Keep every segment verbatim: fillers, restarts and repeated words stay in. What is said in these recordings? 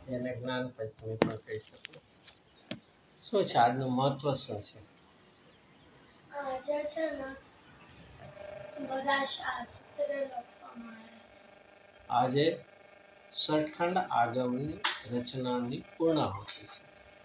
એને જ્ઞાન પંચમી પણ કહી શકો. શું છે આજનું મહત્વ શું છે? આજે છે ને બધા શાસ્ત્ર લખવામાં આવ્યા. આજે સટખંડ આગમની રચનાની પૂર્ણાહુતિ છે.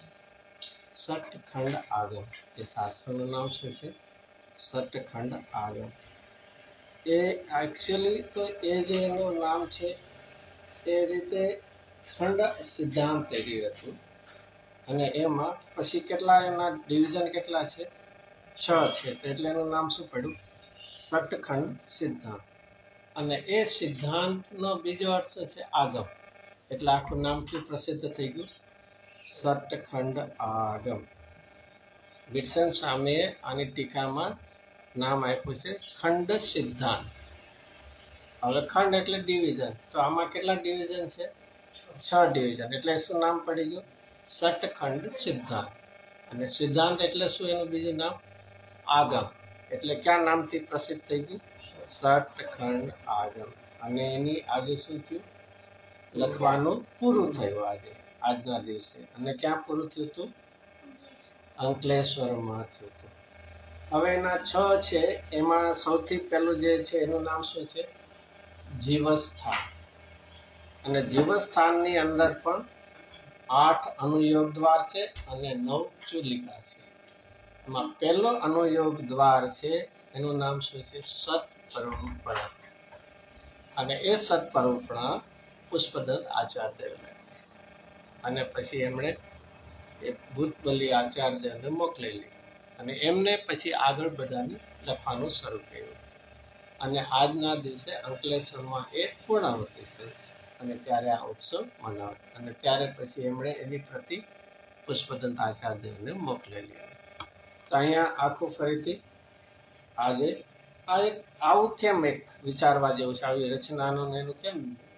સટખંડ આગમ એ શાસ્ત્રનું નામ શું છે? સટખંડ આગમ. એ એકચ્યુઅલી તો એ જે એનું નામ છે એ રીતે ખંડ સિદ્ધાંત તરીકે હતું અને એમાં પછી કેટલા એના ડિવિઝન કેટલા છે? છ છે. એટલે એનું નામ શું પડ્યું? સટખંડ સિદ્ધાંત. અને એ સિદ્ધાંતનો બીજો અર્થ છે આગમ. એટલે આખું નામ શું પ્રસિદ્ધ થઈ ગયું? સટખંડ આગમ. વિરસન સ્વામીએ આની ટીકામાં નામ આપ્યું છે ખંડ સિદ્ધાંત. હવે ખંડ એટલે ડિવિઝન, તો આમાં કેટલા ડિવિઝન છે? છ ડિવિઝન. એટલે શું નામ પડી ગયું? સટખંડ સિદ્ધાંત. અને સિદ્ધાંત એટલે શું? એનું બીજું નામ આગમ. એટલે ક્યાં નામથી પ્રસિદ્ધ થઈ ગયું? સટખંડ આગમ. અને એની આજે શું થયું? લખવાનું પૂરું થયું આજે, આજના દિવસે. અને ક્યાં પૂરું થયું હતું? અંકલેશ્વરમાં થયું હતું. હવે એના છ છે, એમાં સૌથી પહેલું જે છે એનું નામ શું છે? જીવસ્થાન. અને જીવસ્થાનની અંદર પણ આઠ અનુયોગ દ્વાર છે અને નવ ચુલિકા છે. એમાં પહેલો અનુયોગ દ્વાર છે એનું નામ શું છે? સત પરંપરા. અને એ સત પરંપરા પુષ્પદત્ત આચાર્યદેવને, અને પછી એમણે એ ભૂતબલી આચાર્યદેવને મોકલેલી અને એમને પછી આગળ બધાને લખવાનું શરૂ કર્યું. અને આજના દિવસે અંકલેશ્વરમાં એ પૂર્ણાહુતિ થઈ અને ત્યારે આ ઉત્સવ મનાવે. અને ત્યારે પછી એમણે એની પ્રતિ પુષ્પદત્ત આચાર્યદેવને મોકલેલી. તો અહીંયા આખું ફરીથી આજે આ એક આવું કેમ એક વિચારવા જેવું છે, આવી રચનાનું એનું કેમ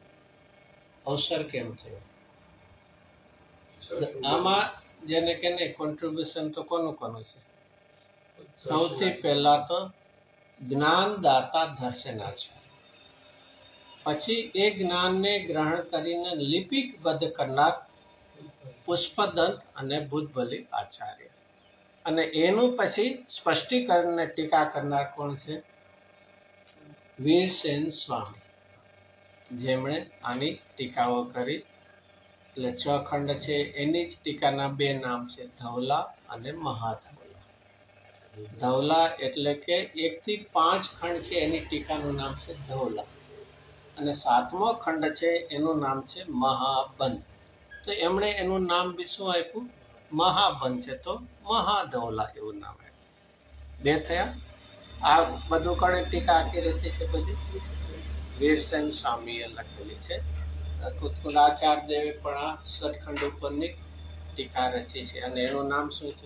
અવસર કેમ છે? આમાં જેને કે કોન્ટ્રીબ્યુશન તો કોનું કોનું છે? સૌથી પહેલા તો જ્ઞાનદાતા દર્શનાચાર્ય, પછી એ જ્ઞાનને ગ્રહણ કરીને લિપિબદ્ધ કરનાર પુષ્પદંત અને ભૂતબલી આચાર્ય, અને એનું પછી સ્પષ્ટીકરણ ને ટીકા કરનાર કોણ છે? વીરસેન સ્વામી, જેમણે આની ટીકાઓ કરી. એટલે છ ખંડ છે, એની જ ટીકાના બે નામ છે, ધવલા અને મહાધવલા. ધવલા એટલે કે એક થી પાંચ ખંડ છે એની ટીકાનું નામ છે ધવલા, અને સાતમો ખંડ છે એનું નામ છે મહાબંધ. તો એમણે એનું નામ બી શું આપ્યું? મહાબંધ છે, તો મહાધવલા એવું નામ આપ્યું. બે થયા. આ બધું કોણે ટીકા આખી રચી છે? બધી વીરસેન સ્વામીએ લખેલી છે. કુતકુલાચાર્ય દેવે પણ આ સટખંડ ઉપરની ટીકા રચી છે, અને એનું નામ શું છે?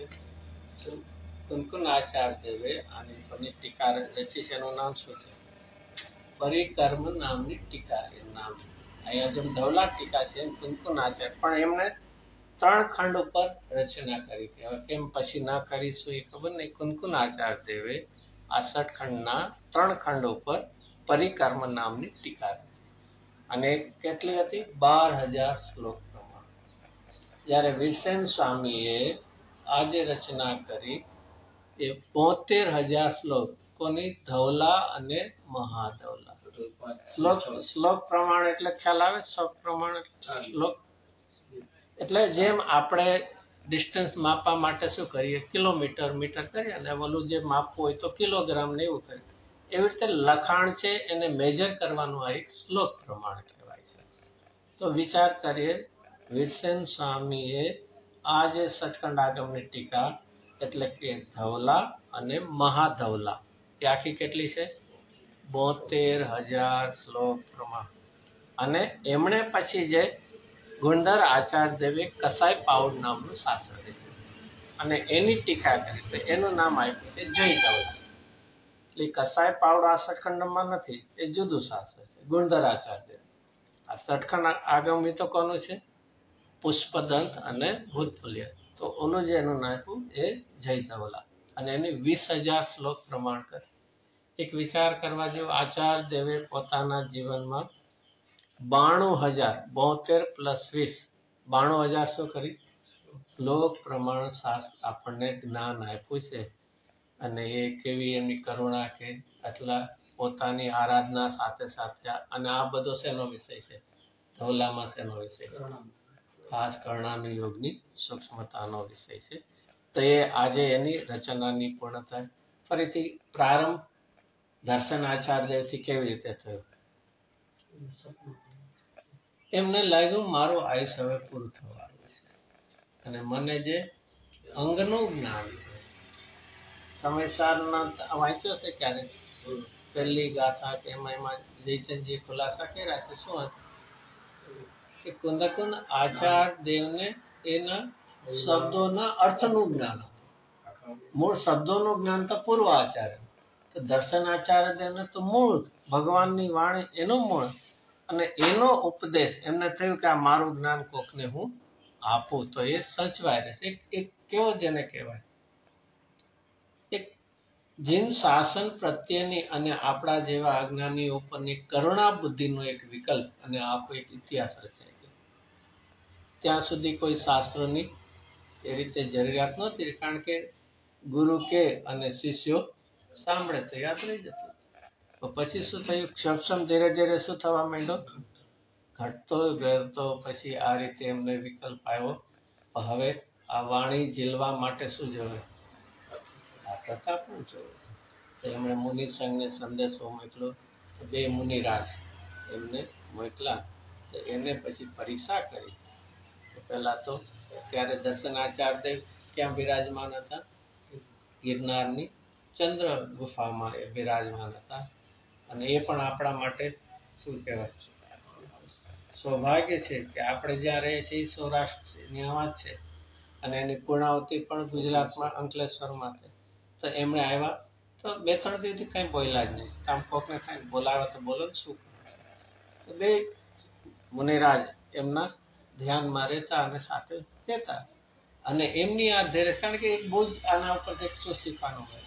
કુંકુનાચાર્ય દેવે આની ઉપરની ટીકા રચી છે. એનું નામ શું છે? પરિકર્મ નામની ટીકા. એ નામ અહીંયા જેમ ધવલા ટીકા છે એમ કુંકુનાચાર્ય, પણ એમને ત્રણ ખંડ ઉપર રચના કરી હતી. હવે કેમ પછી ના કરીશું એ ખબર નહીં. કુંકુનાચાર્ય દેવે આ સટખંડના ત્રણ ખંડ ઉપર પરિકર્મ નામની ટીકા હતી, અને કેટલી હતી? બાર હજાર શ્લોક પ્રમાણે. જ્યારે વીરસેન સ્વામીએ આજે રચના કરી એ બોતેર હજાર શ્લોક. કોની? ધવલા અને મહાધવલા. શ્લોક શ્લોક પ્રમાણે એટલે ખ્યાલ આવે? શ્લોક પ્રમાણે શ્લોક એટલે જેમ આપણે ડિસ્ટન્સ માપવા માટે શું કરીએ? કિલોમીટર મીટર કરીએ, અને ઓલું જે માપવું હોય તો કિલોગ્રામ ને એવું કરીએ. એવી રીતે લખાણ છે એને મેજર કરવાનું આ એક શ્લોક પ્રમાણ કહેવાય છે. તો વિચાર કરીએ, વીરસેન સ્વામીએ આ જે સટખંડ આગમની ટીકા એટલે કે ધવલા અને મહાધવલા, એ આખી કેટલી છે? બોતેર હજાર શ્લોક પ્રમાણ. અને એમણે પછી જે ગુણધર આચાર્ય દેવે કસાઈ પાઉડ નામનું શાસ્ત્ર રચ્યું અને એની ટીકા કરી, તો એનું નામ આપ્યું છે જય ધવલા. એટલે કસાઈ પાવડ આ સટખંડમાં નથી, એ જુદું શાસ્ત્ર છે, ગુણધર આચાર્ય. આ સટખંડ આગમી તો કોનું છે? પુષ્પદંત અને ભૂતબલી. તો ઓનું જે એનું નામ આપ્યું એ જય ધવલા, અને એની વીસ હજાર શ્લોક પ્રમાણ કરે. એક વિચાર કરવા જેવો, આચાર્ય દેવે પોતાના જીવનમાં બાણું હજાર બોતેર પ્લસ વીસ બાણું હજાર શું કરી લોક પ્રમાણ શાસ્ત્ર આપણને જ્ઞાન આપ્યું છે. અને એ કેવી એમની કરુણા કે આટલા પોતાની આરાધના સાથે સાથે અને આ બધો શેનો વિષય છે ધવલામાં શેનો વિષય છે ખાસ કર્ણાનું યોગની સૂક્ષ્મતાનો વિષય છે. તો એ આજે એની રચનાની પૂર્ણતા ફરીથી પ્રારંભ દર્શન આચાર્યથી કેવી રીતે થયો. એમને લાગ્યું મારું આયુષ્ય હવે પૂરું થવાનું છે અને મને જે અંગનું જ્ઞાન છે સમયસારના વાંચ્યો છે ક્યારેક પહેલી ગાથા કે એમાં એમાં જયચંદજીએ ખુલાસા કર્યા છે શું કે કુંદ કુંદ આચાર દેવને એના શબ્દોના અર્થનું જ્ઞાન હતું. મૂળ શબ્દોનું જ્ઞાન તો પૂર્વ આચાર્ય તો દર્શન આચાર્ય દેવને તો મૂળ ભગવાનની વાણી એનું મૂળ અને એનો ઉપદેશ એમને થયું કે આ મારું જ્ઞાન કોકને હું આપું તો એ સચવાય રહેશે. એક કેવો જેને કહેવાય એક જીન શાસન પ્રત્યેની અને આપણા જેવા અજ્ઞાનીઓ ઉપરની કરુણા બુદ્ધિનો એક વિકલ્પ અને આખો એક ઇતિહાસ રચાય ગયો. ત્યાં સુધી કોઈ શાસ્ત્રોની એ રીતે જરૂરિયાત નહોતી કારણ કે ગુરુ કે અને શિષ્યો સાંભળે તો યાદ રહી જતું. તો પછી શું થયું ક્ષમક્ષમ ધીરે ધીરે શું થવા માંડ્યો ઘટતો ઘટતો પછી આ રીતે એમને વિકલ્પ આવ્યો. હવે આ વાણી ઝીલવા માટે શું જોઈએ આ પ્રતાપ પણ જોઈએ. તો એમણે મુનિ સંઘને સંદેશો મોકલ્યો તો બે મુનિરાજ એમને મોકલા તો એને પછી પરીક્ષા કરી. તો પહેલા તો ત્યારે દર્શનાચાર્ય દેવ ક્યાં બિરાજમાન હતા ગિરનારની ચંદ્ર ગુફામાં એ બિરાજમાન હતા અને એ પણ આપણા માટે શું કહેવાય સૌભાગ્ય છે કે આપણે જ્યાં રહીએ છીએ સૌરાષ્ટ્રની વાત છે અને એની પૂર્ણાવતિ પણ ગુજરાતમાં અંકલેશ્વરમાં છે. તો એમણે આવ્યા તો બે ત્રણ દિવસથી કંઈ બોલ્યા જ નહીં. કામ કોકને થાય બોલાવે તો બોલો ને શું તો બે મુનિરાજ એમના ધ્યાનમાં રહેતા અને સાથે રહેતા અને એમની આ ધીરે કારણ કે એક બહુ જ આના ઉપર એક શું શીખવાનું હોય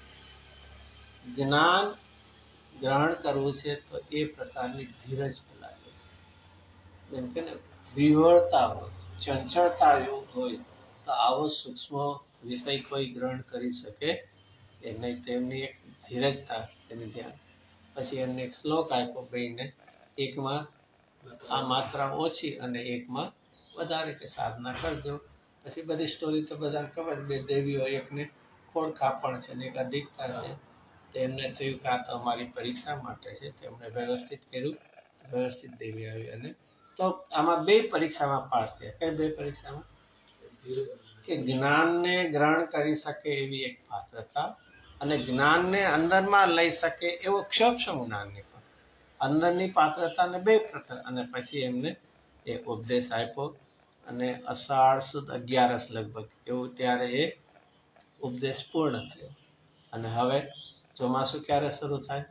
જ્ઞાન ગ્રહણ કરવું છે તો એ પ્રકારની ધીરજ લાગે છે. જેમ કે ને વિહળતા હોય ચંચળતા એવું હોય તો આવો સૂક્ષ્મ વિષય કોઈ ગ્રહણ કરી શકે એ નહીં. તેમની એક ધીરજતા એની ધ્યાન પછી એમને એક શ્લોક આપ્યો બેને એકમાં આ માત્રા ઓછી અને એકમાં વધારે કે સાધના કરજો. પછી બધી સ્ટોરી તો બધાને ખબર બે દેવીઓ એકને ખોળ કાપણ છે ને એક અધિકતા છે. તેમને થયું કે આ તો અમારી પરીક્ષા માટે છે તેમણે વ્યવસ્થિત કર્યું વ્યવસ્થિત દેવી આવી અને તો આમાં બે પરીક્ષામાં પાસ થયા. કઈ બે પરીક્ષામાં કે જ્ઞાનને ગ્રહણ કરી શકે એવી એક પાત્રતા અને જ્ઞાનને અંદરમાં લઈ શકે એવો ક્ષમક્ષમ જ્ઞાનની પણ અંદરની પાત્રતાને બે પ્રકાર અને પછી એમને એ ઉપદેશ આપ્યો અને અષાઢ સુદ અગિયારસ લગભગ એવું ત્યારે એ ઉપદેશ પૂર્ણ થયો. અને હવે ચોમાસું ક્યારે શરૂ થાય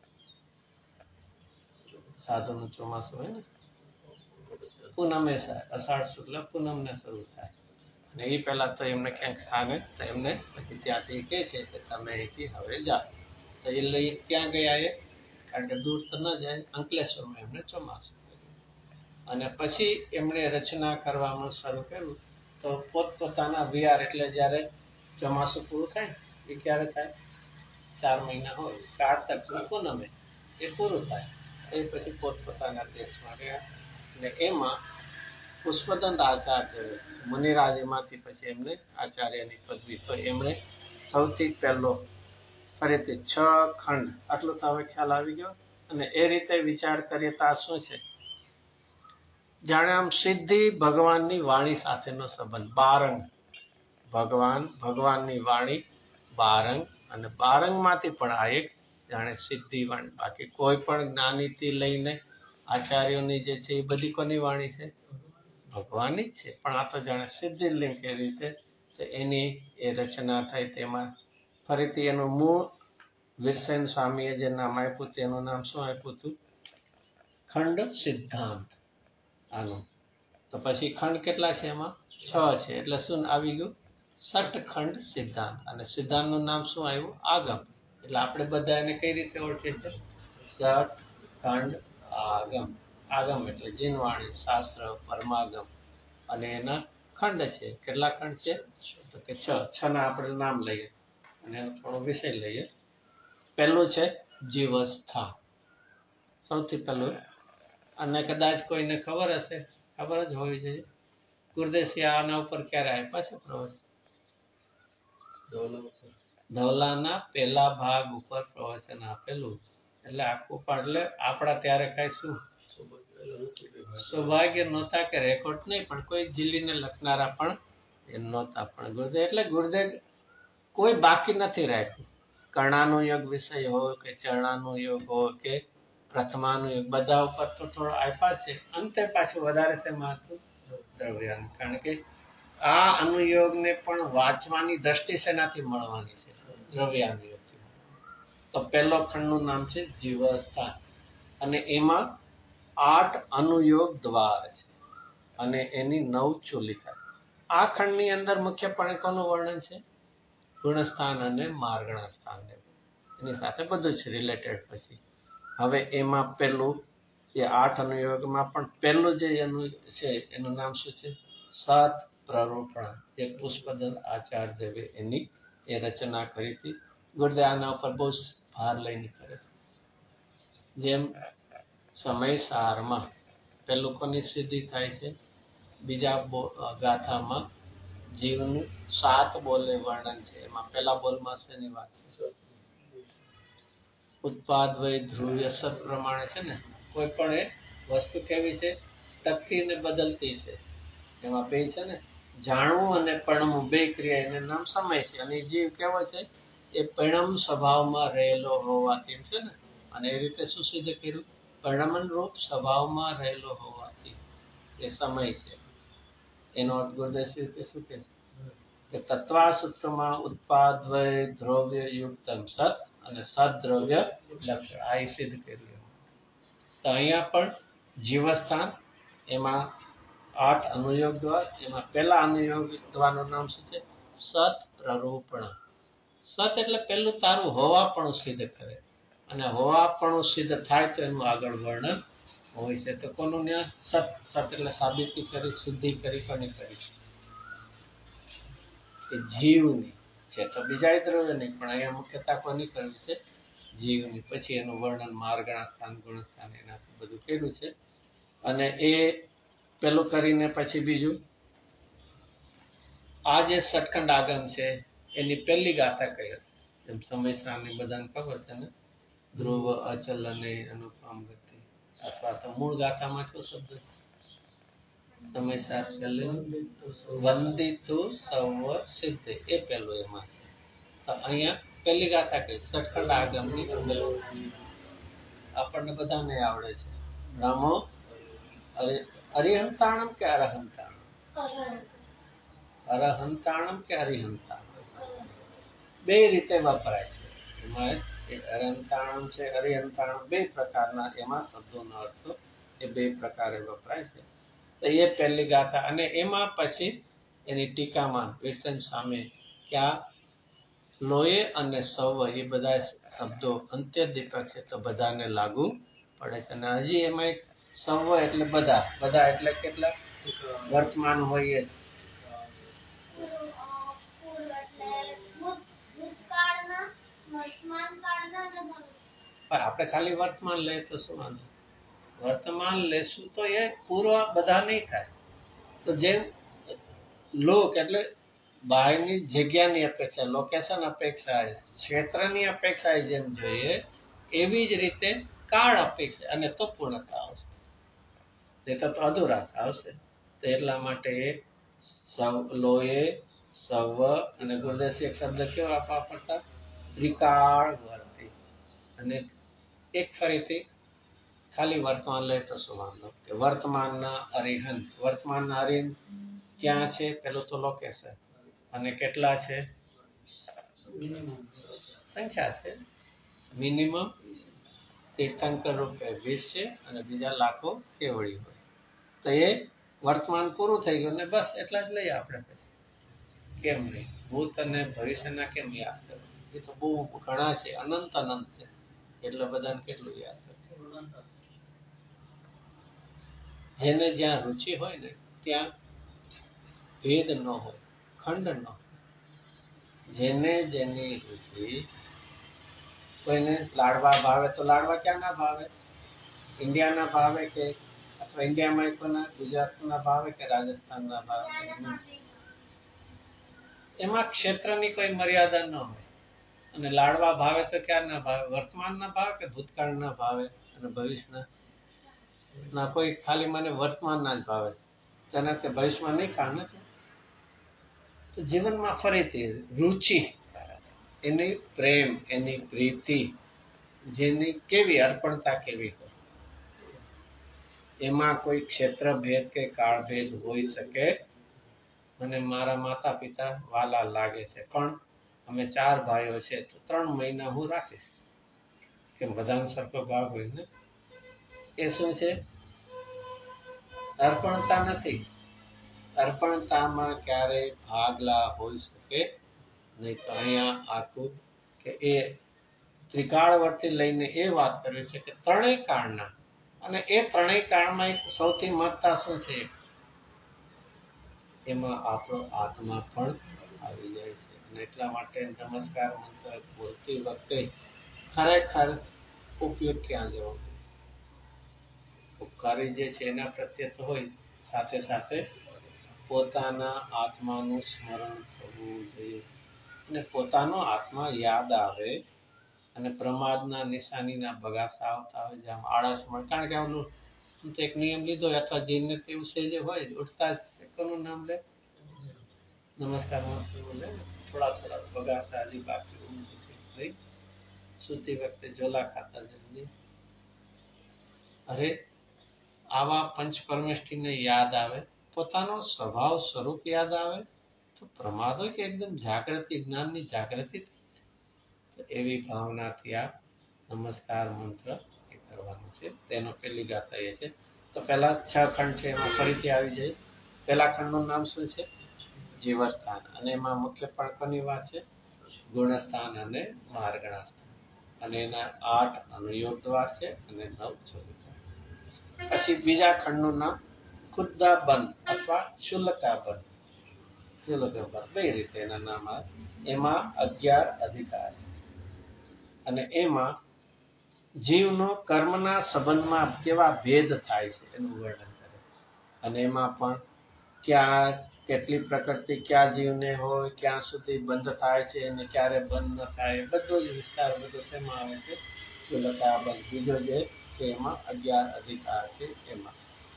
સાધુનું ચોમાસું હોય ને પૂનમે અષાઢ શુક્લ પૂનમને શરૂ થાય અને એ પહેલા તો એમને ક્યાંક સ્થાને તો એમને પછી ત્યાંથી કહે છે કે તમે અહીંથી હવે જાઓ. તો એ લઈ ક્યાં ગયા એ કારણ કે દૂર તો ન જાય અંકલેશ્વરમાં એમને ચોમાસું અને પછી એમણે રચના કરવાનું શરૂ કર્યું. તો પોતપોતાના વિહાર એટલે જ્યારે ચોમાસું પૂરું થાય એ ક્યારે થાય ચાર મહિના હોય કારતક પૂનમે એ પૂરું થાય એ પછી પોતપોતાના દેશમાં ગયા અને એમાં પુષ્પદંત આચાર્ય મુનિરાજ એમાંથી પછી એમને આચાર્યની પદવી તો એમણે સૌથી પહેલો ફરીથી છ ખંડ આટલું તો હવે ખ્યાલ આવી ગયો. અને એ રીતે વિચાર કરીએ તો આ શું છે જાણે આમ સિદ્ધિ ભગવાનની વાણી સાથેનો સંબંધ બારંગ ભગવાન ભગવાનની વાણી બારંગ અને બારંગમાંથી પણ આ એક જાણે સિદ્ધિ વાણી. બાકી કોઈ પણ જ્ઞાનીથી લઈને આચાર્યોની જે છે એ બધી કોની વાણી છે ભગવાનની જ છે. પણ આ તો જાણે સિદ્ધિ લિંક એ રીતે એની એ રચના થઈ તેમાં ફરીથી એનું મૂળ વીરસેન સ્વામીએ જે નામ આપ્યું તેનું નામ શું આપ્યું હતું ખંડ સિદ્ધાંત આનું. તો પછી ખંડ કેટલા છે એમાં છ છે એટલે શું આવી ગયું સટખંડ સિદ્ધાંત અને સિદ્ધાંતનું નામ શું આવ્યું આગમ. એટલે આપણે બધા એને કઈ રીતે ઓળખીએ છીએ સટખંડ આગમ. આગમ એટલે જીનવાણી શાસ્ત્ર પરમાગમ અને એના ખંડ છે. કેટલા ખંડ છે? તો કે છ. છ ના આપણે નામ લઈએ અને એનો થોડો વિષય લઈએ. પહેલું છે જીવસ્થા, સૌથી પહેલું. અને કદાચ કોઈને ખબર હશે, ખબર જ હોવી જોઈએ, ગુરુદેવસિંહ આના ઉપર ક્યારે આપ્યા છે પ્રવચન? ધવલાના પહેલા ભાગ ઉપર પ્રવચન આપેલું. એટલે આખું એટલે આપણા ત્યારે કઈ શું સૌભાગ્ય નહોતા કે રેકોર્ડ નહીં, પણ કોઈ જીલીને લખનારા પણ એ નહોતા. પણ ગુરુદેવ એટલે ગુરુદેવ કોઈ બાકી નથી રાખ્યું. કર્ણાનું યોગ વિષય હોય કે ચરણાનું યોગ હોય કે પ્રથમાનું યોગ, બધા ઉપર તો થોડો આપ્યા છે. અંતે પાછું વધારે છે માથું દ્રવ્યાનું. કારણ કે આ અનુયોગને પણ વાંચવાની દ્રષ્ટિ શેનાથી મળવાની છે? દ્રવ્યાનુયોગથી. તો પહેલો ખંડનું નામ છે જીવસ્થાન અને એમાં આઠ અનુયોગ દ્વાર છે અને એની નવ ચૂલિકા. આ ખંડની અંદર મુખ્યપણે કોનું વર્ણન છે? ગુણસ્થાન અને માર્ગણ સ્થાન, એની સાથે બધું જ રિલેટેડ. પછી હવે એમાં પેલું એ આઠ અનુયોગમાં પણ પહેલું જે એનું છે એનું નામ શું છે? સત પ્રરૂપણ, જે પુષ્પદલ આચાર્ય દેવે એની એ રચના કરી હતી. ગુરુદેવ આના ઉપર બહુ ભાર લઈને કરે છે. જેમ સમય સારમાં પેલું કોની સિદ્ધિ થાય છે? બીજા ગાથામાં જીવનું સાત બોલે વર્ણન છે. એમાં પેલા બોલમાં શેની વાત છે? ઉત્પાદ વય ધ્રુવ્ય સત પ્રમાણે છે ને, કોઈ પણ એ વસ્તુ કેવી છે? ટકતી ને બદલતી છે. એમાં બે છે ને, જાણવું અને પરણવું, બે ક્રિયા, એને નામ સમય છે. અને જીવ કેવો છે? એ પરિણામ સ્વભાવમાં રહેલો હોવાથી છે ને. અને એ રીતે શું સિદ્ધ કર્યું? પરિણામન રૂપ સ્વભાવમાં રહેલો હોવાથી એ સમય છે. એનો અર્થ ગુરુદેવ શું કે છે? તત્વા સૂત્રમાં ઉત્પાદ વય દ્રવ્ય યુક્તમ સત અને સદ્રવ્ય લક્ષણ, આ સિદ્ધ કર્યું. તો અહીંયા પણ જીવસ્થાન, એમાં આઠ અનુયોગ દ્વાર. એમાં પહેલા અનુયોગ દ્વારનું નામ શું છે? સત પ્રરૂપણ. સત એટલે પેલું તારું હોવાપણું સિદ્ધ કરે, અને હોવાપણું સિદ્ધ થાય તો એનું આગળ વર્ણન હોય છે. તો કોનું ન્યા? સત. સત એટલે સાબિતી કરી, સિદ્ધિ કરી, કોની કરી? કે જીવની છે. તો બીજા દ્રવ્ય નહીં, પણ અહીંયા મુખ્યતા કોની કરવી છે? જીવની. પછી એનું વર્ણન માર્ગણા સ્થાન, ગુણ સ્થાન, એનાથી બધું કર્યું છે. અને એ પેલું કરીને પછી બીજું આ જે સટખંડ આગમ છે એની પહેલી ગાથા કઈ હશે? જેમ સમયસારની બધાને ખબર છે ને, ધ્રુવ અચલ અને અનુપમ ગતિ. અથવા તો મૂળ ગાથામાં કયો શબ્દ? સમયસાર છેલ્લે વંદિતુ સવ સિદ્ધ, એ પેલું એમાં છે. તો અહીંયા પહેલી ગાથા કઈ? સટખંડ આગમની. આપણને બધાને આવડે છે. બ્રહ્મો અરિહંતાણમ કે અરહંતાણમ? અરહંતાણમ કે અરિહંતાણમ? બે રીતે વપરાય છે. એમાં અરહંતાણમ છે, અરિહંતાણમ, બે પ્રકારના એમાં શબ્દોનો અર્થ એ બે પ્રકારે વપરાય છે. તો એ પહેલી ગાથા. અને એમાં પછી એની ટીકામાં વિરસન સામે ક્યાં લોહે અને સવ એ બધા શબ્દો અંત્યદીપક છે, તો બધાને લાગુ પડે છે. અને હજી એમાં એક સવ એટલે બધા. બધા એટલે કેટલા? વર્તમાન હોય જ. આપણે ખાલી વર્તમાન લઈએ તો શું વાંધો? વર્તમાન લેશું તો એ પૂર્વ બધા નહીં થાય. તો જેમ લોક એટલે બહારની જગ્યાની અપેક્ષા, લોકેશન અપેક્ષા, ક્ષેત્રની અપેક્ષા જેમ જોઈએ, એવી જ રીતે કાળ અપેક્ષા, અને તો પૂર્ણતા આવશે. એ તો અધુરા આવશે. તો એટલા માટે સવ, લોહે, સવ અને ગુરુદેવસિંહ એક શબ્દ કેવો આપવા પડતા? ત્રિકાળ વર્તી. અને એક ફરીથી ખાલી વર્તમાન લે તો શું વાંધો? કે વર્તમાનના અરિહંત. વર્તમાનના અરિહંત ક્યાં છે? પેલું તો લોકેશન. અને કેટલા છે? સંખ્યા છે. મિનિમમ તીર્થંકર રૂપે વીસ છે અને બીજા લાખો કેવડી હોય. તો એ વર્તમાન પૂરું થઈ ગયું ને, બસ એટલા જ લઈએ આપણે. પછી કેમ નહીં? ભૂત અને ભવિષ્યના કેમ યાદ કરો? એ તો બહુ ઘણા છે, અનંત અનંત છે. એટલે બધાને કેટલું યાદ કરશે? જેને જ્યાં રુચિ હોય ને ત્યાં ભેદ ન હોય, ખંડ ન હોય. જેને જેની રુચિ, કોઈને લાડવા ભાવે તો લાડવા ક્યાં ના ભાવે? ઇન્ડિયાના ભાવે કે અથવા ઇન્ડિયામાં કોઈના ગુજરાતના ભાવે કે રાજસ્થાનના ભાવે? એમાં ક્ષેત્રની કોઈ મર્યાદા ન હોય. અને લાડવા ભાવે તો ક્યાં ના ભાવે? વર્તમાનના ભાવે કે ભૂતકાળના ભાવે અને ભવિષ્યના? ના, કોઈ ખાલી મને વર્તમાનના જ ભાવે, તેના કે ભવિષ્યમાં નહીં ખાણ નથી. તો જીવનમાં ફરીથી રુચિ, એની પ્રેમ, એની પ્રીતિ, જેની કેવી અર્પણતા કેવી હોય, એમાં કોઈ ક્ષેત્ર ભેદ કે કાળ ભેદ હોઈ શકે. મને મારા માતા પિતા વાલા લાગે છે, પણ અમે ચાર ભાઈઓ છે તો ત્રણ મહિના હું રાખીશ, કે બધાનો સરખો ભાગ હોય ને. એ શું છે? અર્પણતા નથી. અર્પણતામાં ક્યારેય ભાગલા હોઈ શકે નહીં. તો અહીંયા આખું કે એ ત્રિકાળવર્તી લઈને એ વાત કરે છે કે ત્રણેય કાળના, અને એ ત્રણેય કાળમાં એક સૌથી મહત્તા શું છે? એમાં આપણો આત્મા પણ આવી જાય છે. અને એટલા માટે નમસ્કાર મંત્ર બોલતી વખતે ખરેખર ઉપયોગ ક્યાં જવો? ઉપકારી જે છે એના પ્રત્યે તો હોય, સાથે સાથે પોતાના આત્માનું સ્મરણ થવું જોઈએ. અને પોતાનો આત્મા યાદ આવે અને પ્રમાદના નિશાનીના બગાસા આવતા હોય, જેમ આળસ મળે. કારણ કે આવું તો એક નિયમ લીધો હોય, અથવા જીનને તેવું જે હોય ઉઠતા જ કોનું નામ લે? નમસ્કાર મંત્ર બોલે, થોડા થોડા બગાસા હજી બાકી સુતી વખતે ઝોલા ખાતા જલ્દી. અરે આવા પંચ પરમેષ્ઠીને યાદ આવે, પોતાનો સ્વભાવ સ્વરૂપ યાદ આવે, તો પ્રમાદ હોય કે એકદમ જાગૃતિ, જ્ઞાનની જાગૃતિ. એવી ભાવનાથી આ નમસ્કાર મંત્ર એ કરવાનો છે. તેનો પહેલી ગાથા એ છે. તો પહેલા છ ખંડ છે એમાં ફરીથી આવી જાય. પહેલા ખંડનું નામ શું છે? જીવસ્થાન. અને એમાં મુખ્ય પડકોની વાત છે? ગુણસ્થાન અને માર્ગણાસ્થાન. અને એના આઠ અનુયોગ દ્વાર છે અને નવ ચોવીસ. પછી બીજા ખંડનું નામ ખુદ્દા બંધ અથવા શુલ્કા બંધ. શુલ્કા બંધ બે રીતે એના નામ આવે. એમાં અગિયાર અધિકાર છે. અને એમાં જીવનો કર્મના સંબંધમાં કેવા ભેદ થાય છે એનું વર્ણન કરે. અને એમાં પણ ક્યાં કેટલી પ્રકૃતિ ક્યાં જીવને હોય, ક્યાં સુધી બંધ થાય છે અને ક્યારે બંધ ન થાય, બધો જ વિસ્તાર બધો તેમાં આવે છે. શુલ્કા બંધ બીજો જે છે એમાં અગિયાર અધિકાર છે. એમાં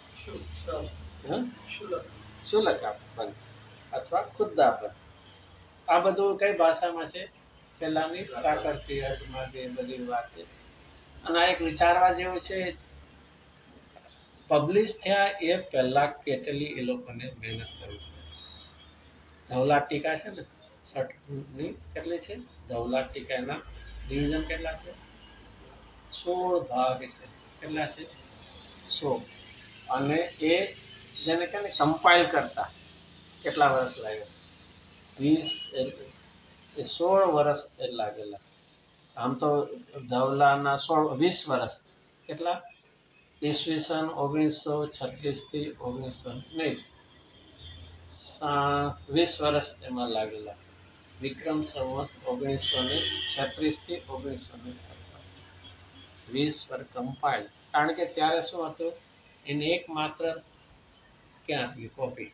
શુલ્કા બંધ અથવા ખુદ્દા બંધ. આ બધું કઈ ભાષામાં છે? પેલાની પ્રાકૃતિકમાં જે બધી વાત છે. અને આ એક વિચારવા જેવું છે, પબ્લિશ થયા એ પહેલા કેટલી એ લોકોને મહેનત કરવી. ધવલા ટીકા છે ને, સઠની કેટલી છે? ધવલા ટીકાના ડિવિઝન કેટલા છે? સોળ ભાગ છે. કેટલા છે? સોળ. અને એ જેને કે કમ્પાઇલ કરતા કેટલા વર્ષ લાગ્યા? વીસ. એ સોળ વર્ષ લાગેલા. આમ તો ધવલાના સોળ વીસ વર્ષ. કેટલા? ઈસવીસન ઓગણીસો છત્રીસ થી ઓગણીસો નહીં વીસ વર્ષ એમાં લાગેલા. વિક્રમ સંવત ઓગણીસો ને છત્રીસ થી ઓગણીસો ને સત્તર વીસ વર્ષ કમ્પાઇલ. કારણ કે ત્યારે શું હતું, એની એક માત્ર ક્યાં હતી કોપી?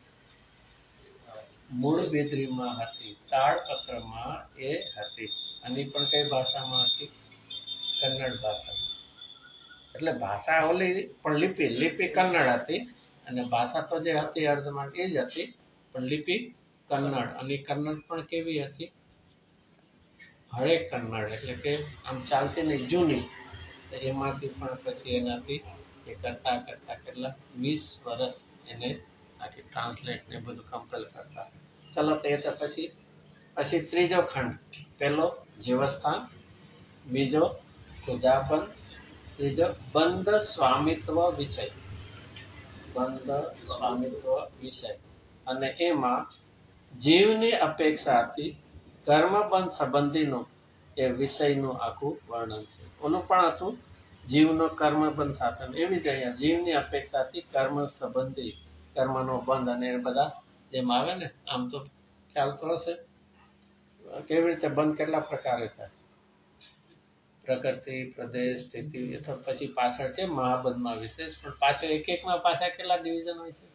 મૂળ બેદરીમાં હતી, તાળપત્રમાં એ હતી. આની પણ કઈ ભાષામાં હતી? કન્નડ ભાષામાં. એટલે ભાષા ઓલી પણ લિપિ લિપિ કન્નડ હતી. અને ભાષા તો જે હતી અર્ધમાં એ જ હતી, પણ લિપિ કન્નડ. અને કન્નડ પણ કેવી હતી? હળે કન્નડ, એટલે કે આમ ચાલતી નહીં, જૂની. તો એમાંથી પણ પછી એનાથી એ કરતા કરતા કેટલા વીસ વર્ષ એને આખી ટ્રાન્સલેટ ને બધું કમ્પેલ કરતા. ચલો તો એ તો પછી પછી ત્રીજો ખંડ. પહેલો જીવસ્થાન, બીજો ખુદાબંધ, ત્રીજો બંધ સ્વામિત્વ વિષય. બંધ સ્વામિત્વ વિષય. અને એમાં જીવની અપેક્ષાથી કર્મબંધ સંબંધીનું એ વિષયનું આખું વર્ણન છે. ઓનું પણ હતું જીવનો કર્મબંધ સાધન. એવી જ અહીંયા જીવની અપેક્ષાથી કર્મ સંબંધી કર્મનો બંધ અને એ બધા જેમ આવે ને આમ તો ખ્યાલ તો હશે કેવી રીતે બંધ કેટલા પ્રકારે થાય પ્રકૃતિ પ્રદેશ સ્થિતિ અથવા પછી પાછળ છે મહાબંધમાં વિશેષ પણ પાછળ એક એકમાં પાછા કેટલા ડિવિઝન હોય છે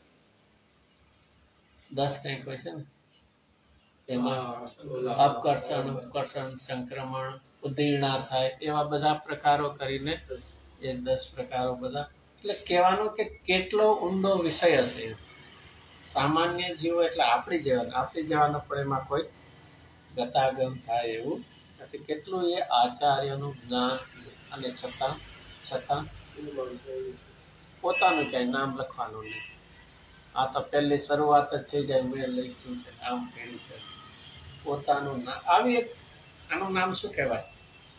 દસ કંઈક હોય છે ને એમાં અપકર્ષણ ઉપકર્ષણ સંક્રમણ ઉદ્દીર્ણા થાય એવા બધા પ્રકારો કરીને એ દસ પ્રકારો બધા એટલે કહેવાનો કે કેટલો ઊંડો વિષય હશે સામાન્ય જીવો એટલે આપણી જેવા આપણી જેવાનો પણ એમાં કોઈ ગતાગમ થાય એવું નથી કેટલું એ આચાર્યનું જ્ઞાન અને છતાં છતાં પોતાનું ક્યાંય નામ લખવાનું નહીં આ તો પહેલી શરૂઆત જ થઈ જાય મેં લખ્યું છે આમ કર્યું છે પોતાનું નામ આવી એક આનું નામ શું કહેવાય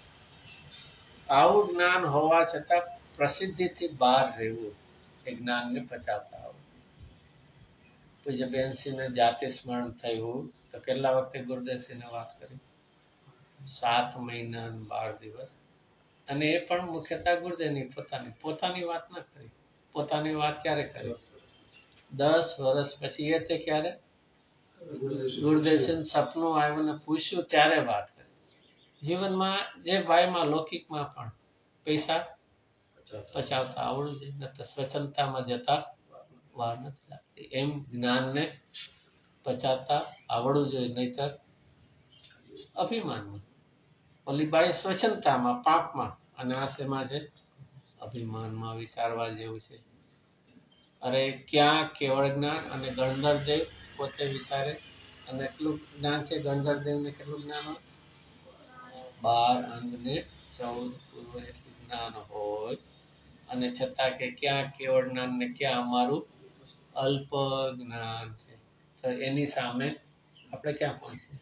આવું જ્ઞાન હોવા છતાં પ્રસિદ્ધિથી બહાર રહેવું એ જ્ઞાનને પચાવતા આવું પૂજ્ય બેનસિંહને જાતિ સ્મરણ થયું તો કેટલા વખતે ગુરુદેવસિંહને વાત કરી સાત મહિના બાર દિવસ અને એ પણ મુખ્યતઃ ગુરુદેવની પોતાની પોતાની વાત ના કરી પોતાની વાત ક્યારે કરી દસ વર્ષ પછી એ તે ક્યારે ગુરુદેવસિંહ સપનું આવ્યું ને પૂછ્યું ત્યારે વાત કરી જીવનમાં જે ભાઈમાં લૌકિકમાં પણ પૈસા પચાવતા આવડવું જોઈએ ન તો સ્વચ્છતામાં જતા વાર નથી લાગતી એમ જ્ઞાનને પચાવતા આવડવું જોઈએ નહીતર અભિમાનમાં ઓલી બાઈ સ્વચ્છતામાં પાપમાં અને આ શેમાં છે અભિમાનમાં વિચારવા જેવું છે અરે ક્યાં કેવળ જ્ઞાન અને ગણધરદેવ પોતે વિચારે અને એટલું જ્ઞાન છે ગણધરદેવને કેટલું જ્ઞાન હોય બાર અંગ ને ચૌદ પૂર્વ એટલું જ્ઞાન હોય અને છતાં કે ક્યાં કેવળ જ્ઞાન ને ક્યાં અમારું અલ્પ જ્ઞાન છે તો એની સામે આપણે ક્યાં પહોંચીએ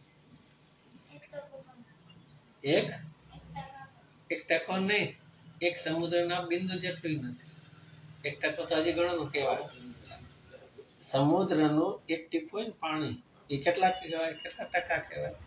એક એક ટકો નહીં એક સમુદ્રના બિંદુ જેટલું નથી એક ટકો તો હજી ઘણું કહેવાય સમુદ્રનું એક ટીપું હોય ને પાણી એ કેટલા કહેવાય કેટલા ટકા કહેવાય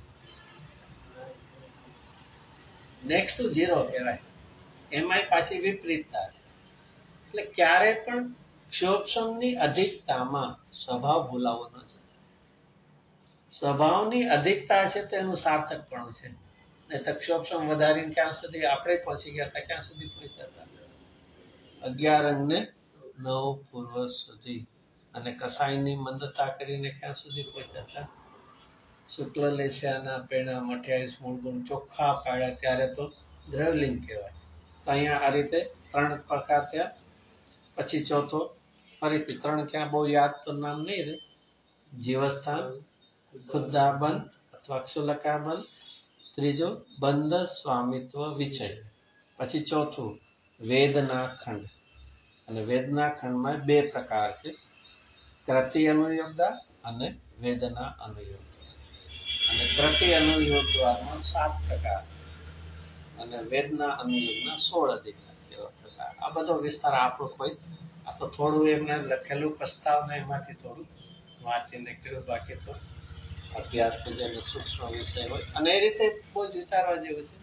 નેક્સ્ટ ટુ ઝીરો કહેવાય એમાંય પાછી વિપરીતતા છે એટલે ક્યારે પણ ક્ષોભસમની અધિકતામાં સ્વભાવ ભૂલાવો ન છે સ્વભાવની અધિકતા છે તો એનું સાર્થક પણ છે નહીં તો ક્ષોભસમ વધારીને ક્યાં સુધી આપણે પહોંચી ગયા હતા ક્યાં સુધી પહોંચ્યા હતા અગિયાર અંગને નવ પૂર્વ સુધી અને કસાયની મંદતા કરીને ક્યાં સુધી પહોંચ્યા હતા શુક્લ લેશિયાના પેણા અઠ્યાવીસ મૂળ ગુણ ચોખ્ખા પાડ્યા ત્યારે તો દ્રવલિંગ કહેવાય તો અહીંયા આ રીતે ત્રણ પ્રકાર થયા પછી ચોથો ફરીથી ત્રણ ક્યાં બહુ યાદ તો નામ નહીં રે જીવસ્થાન ખુદ્દાબંધ અથવા ક્ષુલકાબંધ ત્રીજો બંધ સ્વામિત્વ વિષય પછી ચોથું વેદના ખંડ અને વેદના ખંડમાં બે પ્રકાર છે ક્રતિ અનુયોગતા અને વેદના અનુયોગતા અને ક્રતિ અનુયોગ દ્વારમાં સાત પ્રકાર અને વેદના અનુયોગના સોળ અધિકાર એવા પ્રકાર આ બધો વિસ્તાર આપણો કોઈ આ તો થોડું એમને લખેલું પ્રસ્તાવ ને એમાંથી થોડું વાંચીને કર્યું બાકી તો અભ્યાસ જેનો સૂક્ષ્મ વિષય હોય અને એ રીતે બહુ જ વિચારવા જેવું છે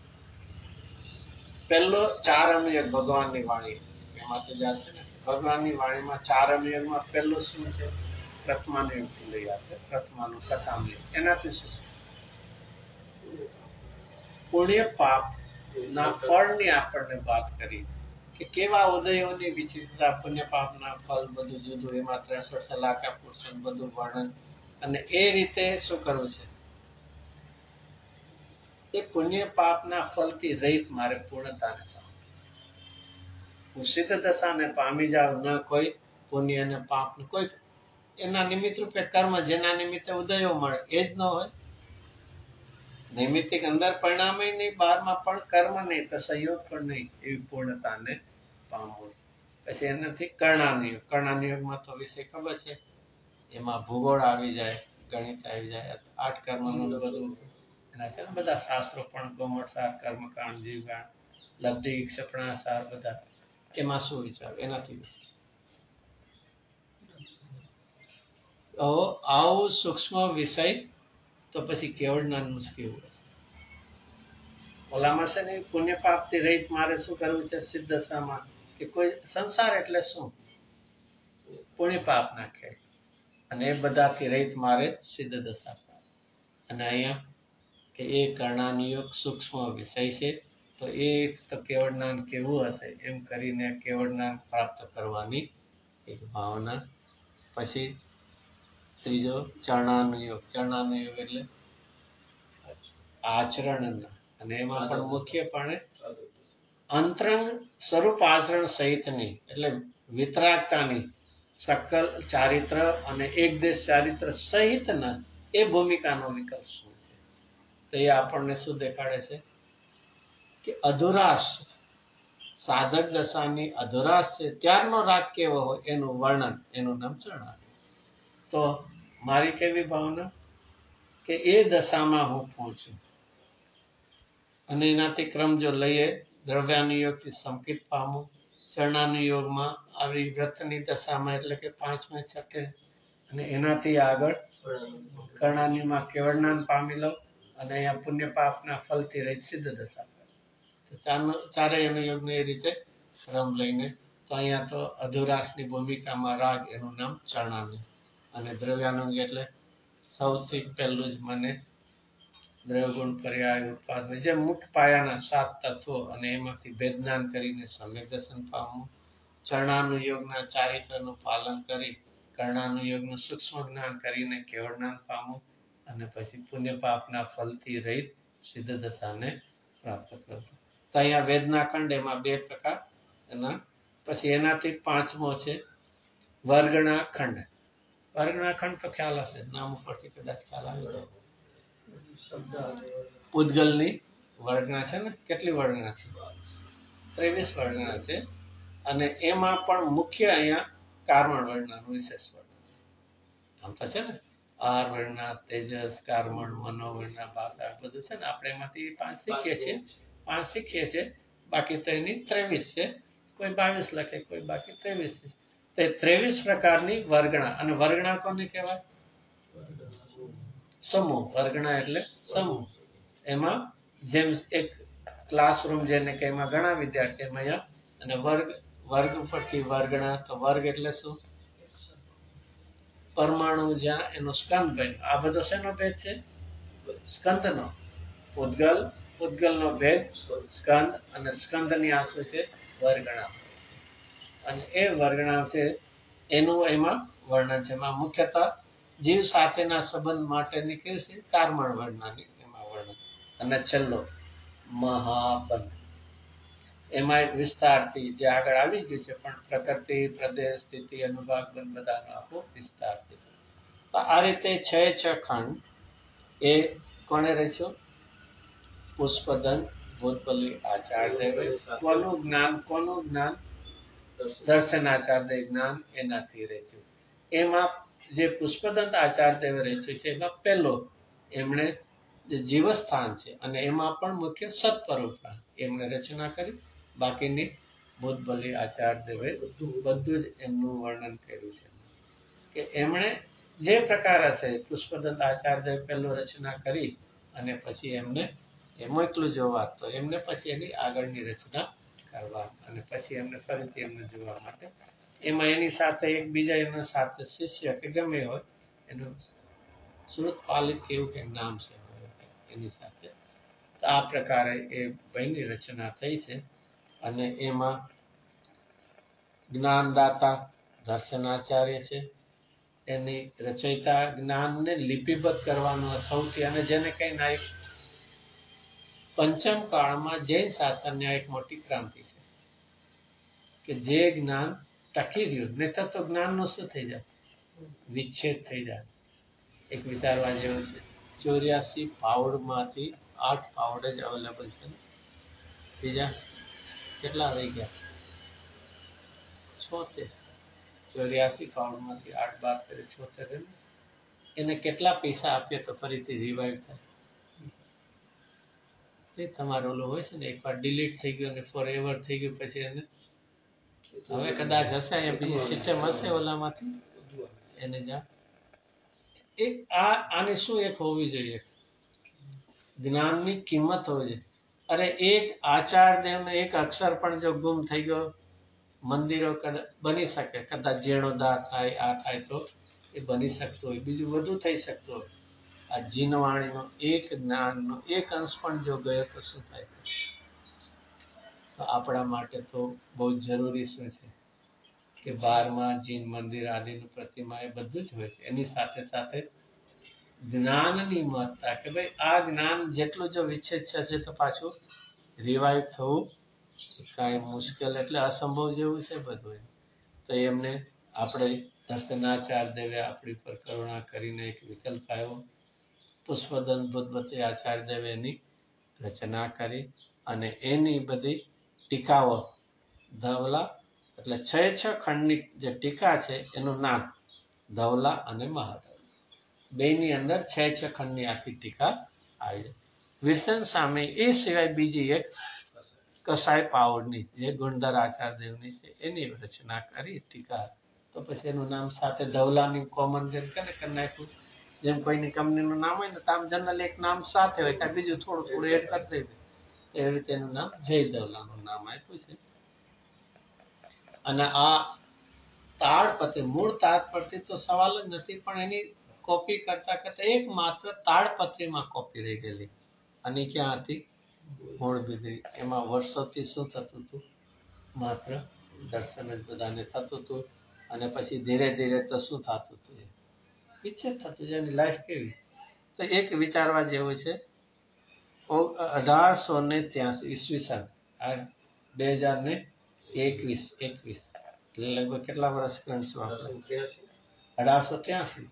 પહેલો ચાર અનુયોગ ભગવાનની વાણી એમાં તો જ્યાં છે ને ભગવાનની વાણીમાં ચાર અનુયોગમાં પહેલું શું છે પ્રથમાનુયોગથી લઈ આપે પ્રથમાનું કથાનુયોગ એનાથી શું પુણ્ય પાપ ના ફળની આપણને વાત કરી કે કેવા ઉદયોની વિચિત્રતા પુણ્ય પાપના ફળ બધું જુદું એમાં ત્રેસઠ સલાકા પુરુષ બધું વર્ણન અને એ રીતે શું કરવું છે એ પુણ્ય પાપના ફળથી રહિત મારે પૂર્ણતાને હું સિદ્ધ દશાને પામી જાઉં ન કોઈ પુણ્ય અને પાપ કોઈ એના નિમિત્ત રૂપે કર્મ જેના નિમિત્તે ઉદયો મળે એ જ ન હોય નૈમિત્તિક અંદર પરિણામે નહીં બહારમાં પણ કર્મ નહીં તો સંયોગ પણ નહીં એવી પૂર્ણતાને પામવું પછી એનાથી કર્ણાનુયોગ કર્ણાનુયોગમાં તો વિષય ખબર છે એમાં ભૂગોળ આવી જાય ગણિત આવી જાય આઠ કર્મનું બધું એના છે ને બધા શાસ્ત્રો પણ ગોમટસાર કર્મકાંડ જીવકાંડ લબ્ધિ ક્ષપણાસાર બધા એમાં શું વિચાર એનાથી તો આવું સૂક્ષ્મ વિષય તો પછી કેવળ જ્ઞાનનું કેવું હશે ઓલામાં છે ને પુણ્ય પાપથી રહિત મારે શું કરવું છે સિદ્ધ દશામાં કે કોઈ સંસાર એટલે શું પુણ્ય પાપ નાખે અને એ બધાથી રહિત મારે સિદ્ધ દશા પ્રાપ્ત. અને અહીંયા કે એ કર્ણાનુયોગ સૂક્ષ્મ વિષય છે, તો એ તો કેવળ જ્ઞાન કેવું હશે એમ કરીને કેવળ જ્ઞાન પ્રાપ્ત કરવાની એક ભાવના. પછી ત્રીજો ચરણાનુયોગ. ચરણાનુયોગ એટલે આચરણના, અને એમાં પણ મુખ્યપણે અંતરંગ સ્વરૂપ આચરણ સહિતની એટલે વિતરાગતાની સકલ ચારિત્ર અને એક દેશ ચારિત્ર સહિતના એ ભૂમિકાનો વિકલ્પ શું છે? તો એ આપણને શું દેખાડે છે કે અધુરાશ, સાધક દશાની અધુરાશ છે ત્યારનો રાગ કેવો હોય એનું વર્ણન, એનું નામ ચરણાનુયોગ. તો મારી કેવી ભાવના કે એ દશામાં હું પહોંચું, અને એનાથી ક્રમ જો લઈએ દ્રવ્યાનુયોગથી સંકિત પામું, ચરણાનુયોગમાં આવી વ્રતની દશામાં એટલે કે પાંચમે છઠ્ઠે, અને એનાથી આગળ કર્ણાનુમાં કેવળ જ્ઞાન પામી લઉં, અને અહીંયા પુણ્ય પાપના ફલથી રહી સિદ્ધ દશા. તો ચારેય અનુયોગને એ રીતે ક્રમ લઈને, તો અહીંયા તો અધુરાશની ભૂમિકામાં રાગ, એનું નામ ચરણાનુયોગ. અને દ્રવ્યાનુયોગ એટલે સૌથી પહેલું જ મને દ્રવ્યગુણ પર્યાય ઉત્પાદ જે મુખ્ય પાયાના સાત તત્વો, અને એમાંથી ભેદજ્ઞાન કરીને સમ્યક દર્શન પામવું. ચરણાનુયોગના ચારિત્રનું પાલન કરી કર્ણાનુયોગનું સૂક્ષ્મ જ્ઞાન કરીને કેવળ જ્ઞાન પામવું, અને પછી પુણ્ય પાપના ફલથી રહિત સિદ્ધ દશાને પ્રાપ્ત કરવું. તો અહીંયા વેદના ખંડ, એમાં બે પ્રકાર એના. પછી એનાથી પાંચમો છે વર્ગણા ખંડ. વર્ગણા ખંડ તો ખ્યાલ હશે, નામ ઉપરથી કદાચ ખ્યાલ આવ્યો. પૂતગલની વર્ગણા છે ને, કેટલી વર્ગણા છે? ત્રેવીસ વર્ગણા છે. અને એમાં પણ મુખ્ય અહીંયા કાર્મણ વર્ગણાનું વિશેષ વર્ણન. આમ તો છે ને આર વર્ગણા, તેજસ, કાર્મણ, મનોવર્ણના, ભાષા, બધું છે ને. આપણે એમાંથી પાંચ શીખીએ છીએ, પાંચ શીખીએ છીએ, બાકી તો એની ત્રેવીસ છે. કોઈ બાવીસ લખે, કોઈ બાકી ત્રેવીસ છે. તે ત્રેવીસ પ્રકારની વર્ગણા. અને વર્ગણા કોને કહેવાય? સમૂહ. વર્ગણા એટલે સમૂહ. એમાં જેમ એક ક્લાસરૂમ જેને કે એમાં ઘણા વિદ્યાર્થી એમાં, અને વર્ગ, વર્ગ ઉપરથી વર્ગણા. તો વર્ગ એટલે શું? પરમાણુ જ્યાં એનો સ્કંદ ભેદ. આ બધો શેનો ભેદ છે? સ્કંદનો. પૂતગલ, પૂતગલનો ભેદ સ્કંદ, અને સ્કંદની આ શું છે? વર્ગણા. અને એ વર્ગણા છે એનું એમાં વર્ણન છે. એમાં મુખ્યતઃ જીવ સાથેના સંબંધ માટેની કે છે કાર્મણ વર્ણનાની એમાં વર્ણન. અને છેલ્લો મહાબંધ. એમાં એક વિસ્તારથી જે આગળ આવી ગયું છે, પણ પ્રકૃતિ, પ્રદેશ, સ્થિતિ, અનુભાગ બંધ બધાનો આખો વિસ્તારથી. તો આ રીતે છ છ ખંડ એ કોને રચ્યો? પુષ્પદંત ભૂતપલ્લી આચાર્યદેવે. કોનું જ્ઞાન? કોનું જ્ઞાન? દર્શનાચાર્ય જ્ઞાન એનાથી રચ્યું. એમાં જે પુષ્પદંત આચાર્યદેવે રચ્યું છે એમાં પહેલો એમણે જે જીવસ્થાન છે, અને એમાં પણ મુખ્ય સત્પરોપરા એમણે રચના કરી. બાકીની ભૂતપલ્લી આચાર્યદેવે બધું જ એમનું વર્ણન કર્યું છે. કે એમણે જે પ્રકાર હશે, પુષ્પદંત આચાર્યદેવે પહેલું રચના કરી, અને પછી એમને એ મોકલું જોવા, તો એમને પછી એની આગળની રચના કરવા, અને પછી એમને ફરીથી એમને જોવા માટે એમાં એની સાથે એક બીજા એના સાથે શિષ્ય કે ગમે હોય એનું સુરત પાલિત કેવું કે નામ છે એની સાથે. તો આ પ્રકારે એ ભાઈની રચના થઈ છે. અને એમાં જ્ઞાનદાતા દર્શનાચાર્ય છે. એની રચયિતા જ્ઞાનને લિપિબદ્ધ કરવાનું સૌથી, અને જેને કઈ ના એક પંચમ કાળમાં જૈન શાસનની એક મોટી ક્રાંતિ છે કે જે જ્ઞાન ટકી રહ્યું, નહીતર તો જ્ઞાનનું શું થઈ જાય? વિચ્છેદ થઈ જાય. એક વિચારવા જેવું છે, ચોર્યાસી પાવડમાંથી આઠ પાવડ જ અવેલેબલ છે. બીજા કેટલા રહી ગયા? છોતેર. ચોર્યાસી પાવડમાંથી આઠ બાદ કરી છોતેર. એને કેટલા પૈસા આપીએ તો ફરીથી રિવાઈવ થાય? એ તમારો ઓલો હોય છે ને, એકવાર ડિલીટ થઈ ગયો અને ફોર એવર થઈ ગયું, પછી એને હવે કદાચ હશે અહીંયા બીજી સિસ્ટમ હશે ઓલામાંથી એને જ્યાં એક આ આની શું એક હોવી જોઈએ? જ્ઞાનની કિંમત હોવી જોઈએ. અરે એક આચાર્યદેવનો એક અક્ષર પણ જો ગુમ થઈ ગયો, મંદિરો બની શકે, કદાચ જીર્ણોદ્ધાર થાય, આ થાય તો એ બની શકતું હોય, બીજું બધું થઈ શકતું હોય. આ જીનવાણીનો એક જ્ઞાનનો એક અંશ પણ જો ગયો તો શું થાય? તો આપણા માટે તો બહુ જ જરૂરી શું છે કે બારમાં જીન મંદિર આદિની પ્રતિમા એ બધું જ હોય છે. એની સાથે સાથે જ્ઞાનની મહત્તા કે ભાઈ આ જ્ઞાન જેટલું જો વિચ્છેદ થશે તો પાછું રિવાઇવ થવું કાંઈ મુશ્કેલ એટલે અસંભવ જેવું છે બધું. તો એમને આપણે દર્શનાચાર્ય દેવે આપણી પર કરુણા કરીને એક વિકલ્પ આવ્યો. પુષ્પદન ભૂતપતિ આચાર્ય દેવે એની રચના કરી અને એની બધી ટીકાઓ ધવલા એટલે છ છ ખંડની જે ટીકા છે એનું નામ ધવલા અને મહાધવલા બેની અંદર છ છ ખંડની આખી ટીકા આવી. વિલ્સન સામે એ સિવાય બીજી એક કસાય પાવડની જે ગુણધર આચાર્ય દેવની છે એની રચના કરી ટીકા. તો પછી એનું નામ સાથે ધવલાની કોમન જેમ કે કરી નાખ્યું. જેમ કોઈની કંપનીનું નામ હોય ને તો આમ જનરલી એક નામ સાથે હોય કાંઈ બીજું થોડું થોડું એડ કરી દે એવી રીતે એનું નામ જય ધવલાનું નામ આપ્યું છે. અને આ તાડપત્રી મૂળ તાડપત્રી તો સવાલ જ નથી, પણ એની કોપી કરતા કરતા એક માત્ર તાડપત્રીમાં કોપી રહી ગયેલી. અને ક્યાં હતી? મૂળબિદ્રી. એમાં વર્ષોથી શું થતું હતું? માત્ર દર્શન જ બધાને થતું હતું. અને પછી ધીરે ધીરે તો શું થતું હતું? વિચ્છેદ થતું છે. એની લાઈફ કેવી? તો એક વિચારવા જેવું છે. અઢારસો ને ત્યાસી ઈસવીસન બે હજાર ને એકવીસ એકવીસ એટલે લગભગ કેટલા વર્ષ ગણશું આપણે? અઢારસો ત્યાસી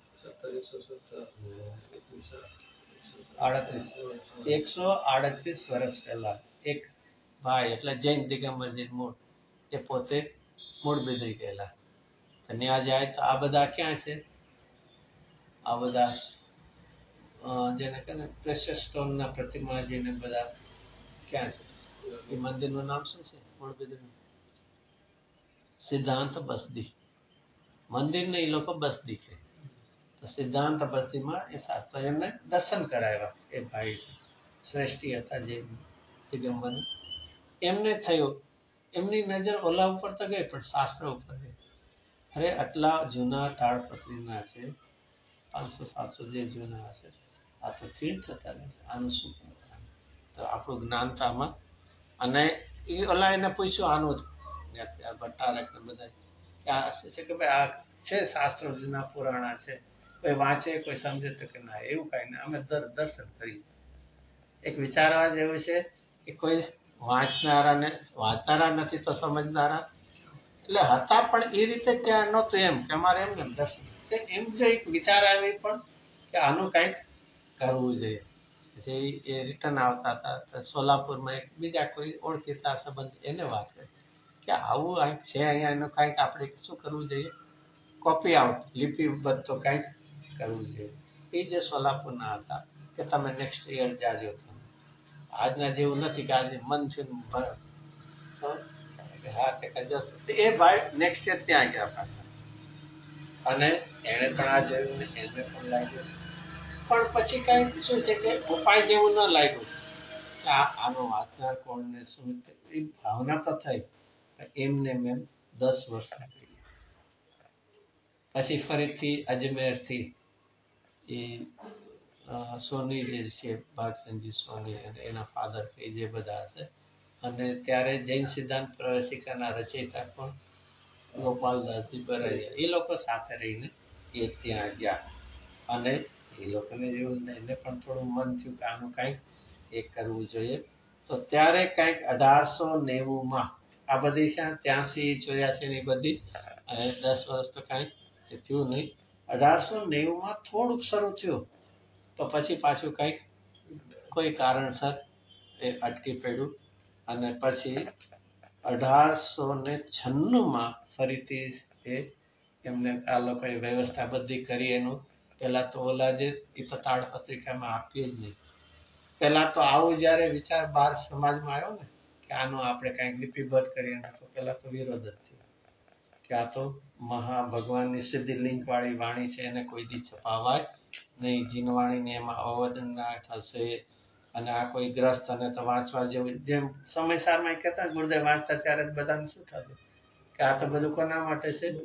આડત્રીસ એકસો આડત્રીસ વર્ષ પહેલા એક ભાઈ એટલે જૈન દિગંબરજી મૂળ એ પોતે મૂળ બિદરી ગયેલા. ત્યાં જાય તો આ બધા ક્યાં છે? આ બધા જેને કહે ને પ્રેશર સ્ટોનના પ્રતિમાજીને બધા ક્યાં છે? એ મંદિરનું નામ શું છે? મૂળ બિદરીનું સિદ્ધાંત બસદી મંદિરને એ લોકો બસદી છે. તો સિદ્ધાંત બસદીમાં એ શાસ્ત્ર એમને દર્શન કરાવ્યા. એ ભાઈ શ્રેષ્ઠી હતા જે દિગંબર. એમને થયું એમની નજર ઓલા ઉપર તો ગઈ પણ શાસ્ત્ર ઉપર ગઈ. અરે આટલા જૂના તાડપત્રીના છે, પાંચસો સાતસો જે જૂના હશે, આ તો તીર્થ થતા રહેશે. આનું શું કરવાનું? તો આપણું જ્ઞાન તો આમાં. અને એ ઓલા એને પૂછ્યું આનું ભટ્ટારક ને બધા ક્યાં છે કે ભાઈ આ છે શાસ્ત્રો જૂના પુરાણા છે, કોઈ વાંચે કોઈ સમજે તો કે ના એવું કાંઈ નહીં, અમે દર્શન કરીએ. એક વિચારવા જેવું છે કે કોઈ વાંચનારાને વાંચનારા નથી તો સમજનારા એટલે હતા, પણ એ રીતે ત્યાં નહોતું એમ કે અમારે એમને દર્શન એમ જો એક વિચાર આવી પણ કે આનું કંઈક કરવું જોઈએ. પછી એ રિટર્ન આવતા હતા સોલાપુરમાં એક બીજા કોઈ ઓળખીતા સંબંધ એને વાત કરી કે આવું કંઈક છે અહીંયા, એનું કંઈક આપણે શું કરવું જોઈએ? કોપી આઉટ લિપિબદ્ધ તો કંઈક કરવું જોઈએ. એ જે સોલાપુરના હતા કે તમે નેક્સ્ટ યર જાજો. આજના જેવું નથી કે આજે મન છે હા એ ભાઈ નેક્સ્ટ યર ત્યાં ગયા પાછા. અને એને પણ આ જોયું ને એને પણ લાગ્યું, પણ પછી કઈક શું છે કે ઉપાય જેવું ન લાગ્યું કે આ આનો વાંચનાર કોણ ને શું. એ ભાવના તો થઈ એમને મેં દસ વર્ષ પછી ફરીથી અજમેરથી એ સોની જે છે ભાગચંદજી સોની અને એના ફાધર કે જે બધા હશે, અને ત્યારે જૈન સિદ્ધાંત પ્રવેશિકાના રચયિતા પણ ગોપાલદાસજી બરાડિયા એ લોકો સાથે રહીને એ ત્યાં ગયા. અને એ લોકોને જેવું એને પણ થોડું મન થયું કે આનું કંઈક એક કરવું જોઈએ. તો ત્યારે કંઈક અઢારસો નેવું માં આ બધી ક્યાં ત્યાંસી ચોર્યાસી ની બધી અને દસ વર્ષ તો કંઈક થયું નહીં. અઢારસો નેવું માં થોડુંક શરૂ થયું તો પછી પાછું કંઈક કોઈ કારણસર એ અટકી પડ્યું. અને પછી અઢારસો ને છન્નું માં ફરીથી એ એમને આ લોકોએ વ્યવસ્થા બધી કરી. એનું પેલા તો ઓલા જે એ તો તાડપત્રિકામાં આપીએ જ નહીં. પેલા તો આવું જયારે વિચાર બાર સમાજમાં આવ્યો ને કે આનું આપણે કંઈક લિપિબદ્ધ કરીએ તો પેલા તો વિરોધ જ થયો કે આ તો મહા ભગવાનની સીધી લિંક વાળી વાણી છે, એને કોઈ દી છપાવાય નહીં. જીનવાણીને એમાં અવદન ના થશે અને આ કોઈ ગ્રસ્ત અને તો વાંચવા જેવું જેમ સમયસારમાં કહેતા ગુરુદેવ વાંચતા ત્યારે બધાને શું થતું કે આ તો બધું કોના માટે છે?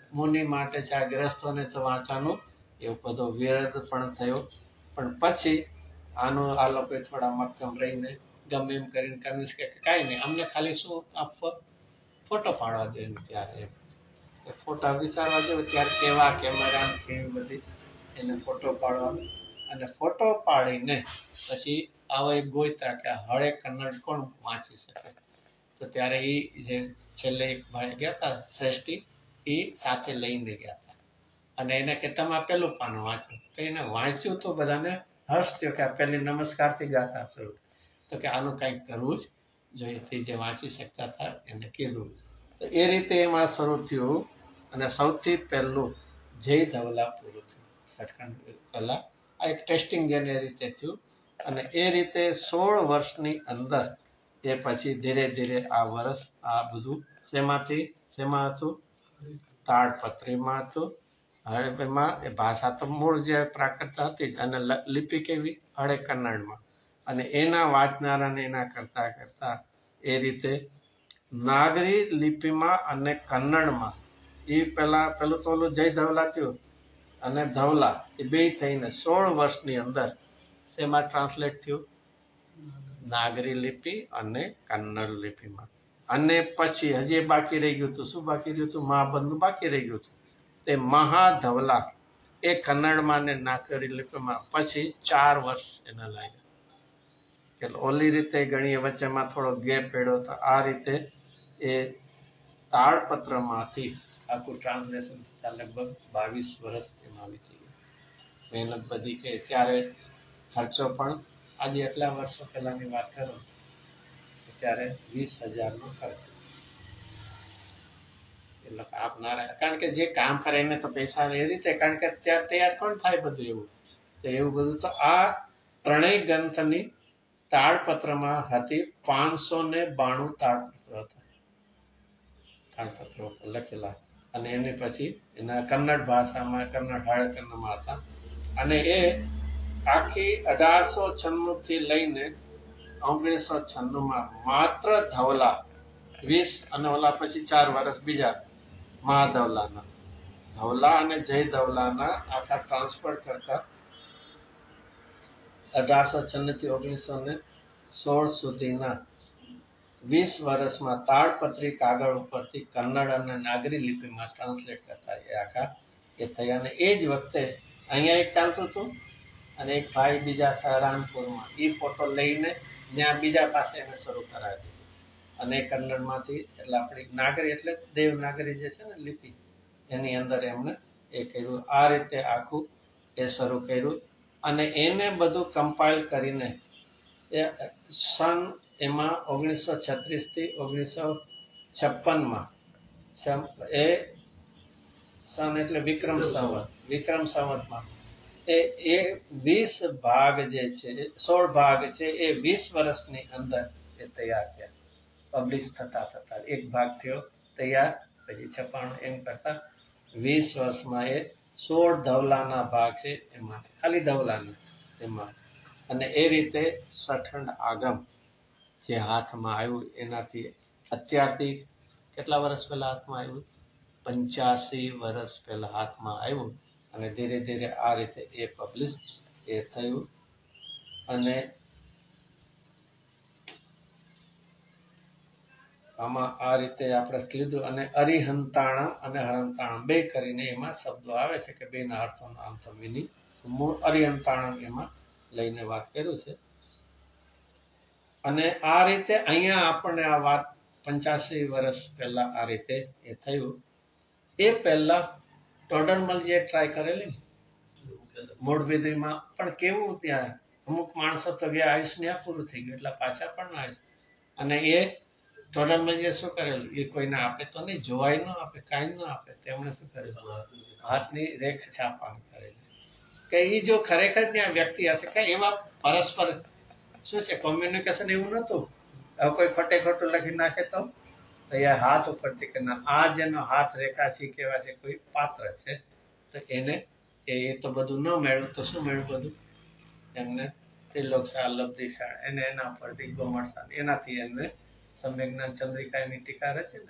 મુનિ માટે છે, આ ગ્રસ્તોને તો વાંચવાનું એવું બધો વિરોધ પણ થયો. પણ પછી આનું આ લોકોએ થોડા મક્કમ રહીને ગમે એમ કરીને કન્વિન્સ કે કાંઈ નહીં, અમને ખાલી શું આપવો, ફોટો પાડવા દે. ત્યારે ફોટા વિચારવા જેવું, ત્યારે કેવા કેમેરા કેવી બધી એને ફોટો પાડવાનો, અને ફોટો પાડીને પછી આવો એક ગોઈતા કે હળે કન્નડ કોણ વાંચી શકે. તો ત્યારે એ જે છેલ્લે એક ભાઈ ગયા હતા શ્રેષ્ઠી, એ સાથે લઈને ગયા હતા અને એને કે તમે આ પેલું પાનું વાંચો. તો એને વાંચ્યું તો બધાને હર્ષ થયો કે આ પહેલી નમસ્કારથી ગાતા શરૂ. તો કે આનું કંઈક કરવું જ જોઈએ. તે જે વાંચી શકતા હતા એને કીધું. તો એ રીતે એમાં શરૂ થયું અને સૌથી પહેલું જય ધવલા પૂરું થયું. સટખંડ કલા આ એક ટેસ્ટિંગ જેને રીતે થયું અને એ રીતે સોળ વર્ષની અંદર એ પછી ધીરે ધીરે આ વર્ષ આ બધું શેમાંથી શેમાં હતું, તાડપત્રીમાં હતું. હવે એમાં એ ભાષા તો મૂળ જે પ્રાકૃત હતી જ, અને લિપિ કેવી હળે કન્નડમાં, અને એના વાંચનારાને એના કરતા કરતા એ રીતે નાગરી લિપિમાં અને કન્નડમાં એ પેલા પેલું તો ઓલું જય ધવલા થયું અને ધવલા એ બે થઈને સોળ વર્ષની અંદર શેમાં ટ્રાન્સલેટ થયું, નાગરી લિપિ અને કન્નડ લિપિમાં. અને પછી હજી બાકી રહી ગયું હતું, શું બાકી રહ્યું હતું, મહાબંધુ બાકી રહી ગયું હતું. તે મહાધવલા એ કન્નડમાં ને નાગરી લિપિમાં પછી ચાર વર્ષ એના લાગ્યા. કે ઓલી રીતે ઘણી વચ્ચેમાં થોડો ગેપ પડ્યો તો આ રીતે એ તાળપત્રમાંથી આખું ટ્રાન્સલેશન થતા લગભગ બાવીસ વર્ષ એમાં વીતી ગયા. મહેનત બધી કે ત્યારે ખર્ચો પણ આજે એટલા વર્ષો પહેલાની વાત કરું ત્યારે વીસ હજારનો ખર્ચ. એટલે આપનારા કારણ કે જે કામ કરે એને તો પૈસા એ રીતે, કારણ કે ત્યાં તૈયાર કોણ થાય બધું એવું. તો એવું બધું તો આ ત્રણેય ગ્રંથની તાળપત્રમાં હતી પાંચસો ને બાણું તાળપત્રો હતા, તાળપત્રો લખેલા. અને એની પછી એના કન્નડ ભાષામાં કન્નડ હળ કન્નડમાં હતા. અને એ આખી અઢારસો છન્નું થી લઈને ઓગણીસો છન્નું માં માત્ર ધવલા વીસ અને ઓલા પછી ચાર વર્ષ બીજા મહાધવલાના, ધવલા અને જય ધવલાના આખા ટ્રાન્સફર કરતા અઢારસો છન્નું થી ઓગણીસો ને સોળ સુધીના વીસ વર્ષમાં તાળપત્રી કાગળ ઉપરથી કન્નડ અને નાગરી લિપિમાં ટ્રાન્સલેટ કરતા એ આખા એ થયા. અને એ જ વખતે અહીંયા એક ચાલતું હતું અને એક ભાઈ બીજા સહરાનપુરમાં એ ફોટો લઈને ત્યાં બીજા પાસે એને શરૂ કરાવી દીધું. અને કન્નડમાંથી એટલે આપણી નાગરી એટલે દેવનાગરી જે છે ને લિપિ, એની અંદર એમણે એ કર્યું. આ રીતે આખું એ શરૂ કર્યું અને એને બધું કમ્પાઇલ કરીને એ સન એમાં ઓગણીસો છત્રીસ થી ઓગણીસો છપ્પનમાં એ સન એટલે વિક્રમ સંવત, વિક્રમ સંવતમાં એ એ વીસ ભાગ જે છે, સોળ ભાગ છે, એ વીસ વર્ષની અંદર એ તૈયાર થયા. પબ્લિશ થતા થતા એક ભાગ થયો તૈયાર, પછી છપાણું, એમ કરતા વીસ વર્ષમાં એ સોળ ધવલાના ભાગ છે એમાં, ખાલી ધવલાના એમાં. અને એ રીતે સઠંડ આગમ જે હાથમાં આવ્યું એનાથી અત્યારથી કેટલા વર્ષ પહેલા હાથમાં આવ્યું, પંચ્યાસી વર્ષ પહેલા હાથમાં આવ્યું. અને ધીરે ધીરે આ રીતે એ પબ્લિશ એ થયું. અને આમાં આ રીતે આપણે લીધું. અને અરિહંતાણમ અને હરંતાણમ બે કરીને એમાં શબ્દો આવે છે કે બેના અર્થોનો આમ તો મિનિંગ. મૂળ અરિહંતાણમ એમાં લઈને વાત કર્યું છે. અને આ રીતે અહીંયા આપણને આ વાત પંચ્યાસી વર્ષ પહેલા આ રીતે એ થયું. એ પહેલા ટોડરમલજીએ ટ્રાય કરેલી મૂળ વિધિમાં, પણ કેવું ત્યાં અમુક માણસો તો ગયા આયુષ ત્યાં પૂરું થઈ ગયું એટલે પાછા પણ ના આવ્યું. અને એ ટોડરમલજીએ શું કરેલું, એ કોઈને આપે તો નહીં, જોવાય ન આપે, કાંઈ ન આપે. તેમણે શું કરેલું, હાથની રેખ છાપવાનું કરેલું કે એ જો ખરેખર ત્યાં વ્યક્તિ હશે કે એમાં પરસ્પર શું છે કોમ્યુનિકેશન એવું નહોતું. હવે કોઈ ખોટે ખોટું લખી નાખે તો તો એ હાથ ઉપરથી કે ના આ જેનો હાથ રેખા છે કેવા છે કોઈ પાત્ર છે, તો એને એ તો બધું ન મેળવું તો શું મેળવું બધું એમને ત્રિલોકશાહ, લબ્ધિશાહ, એને એના પરથી ગોમર્ષા, એનાથી એમને સમ્યક જ્ઞાન ચંદ્રિકા એની ટીકા રચે ને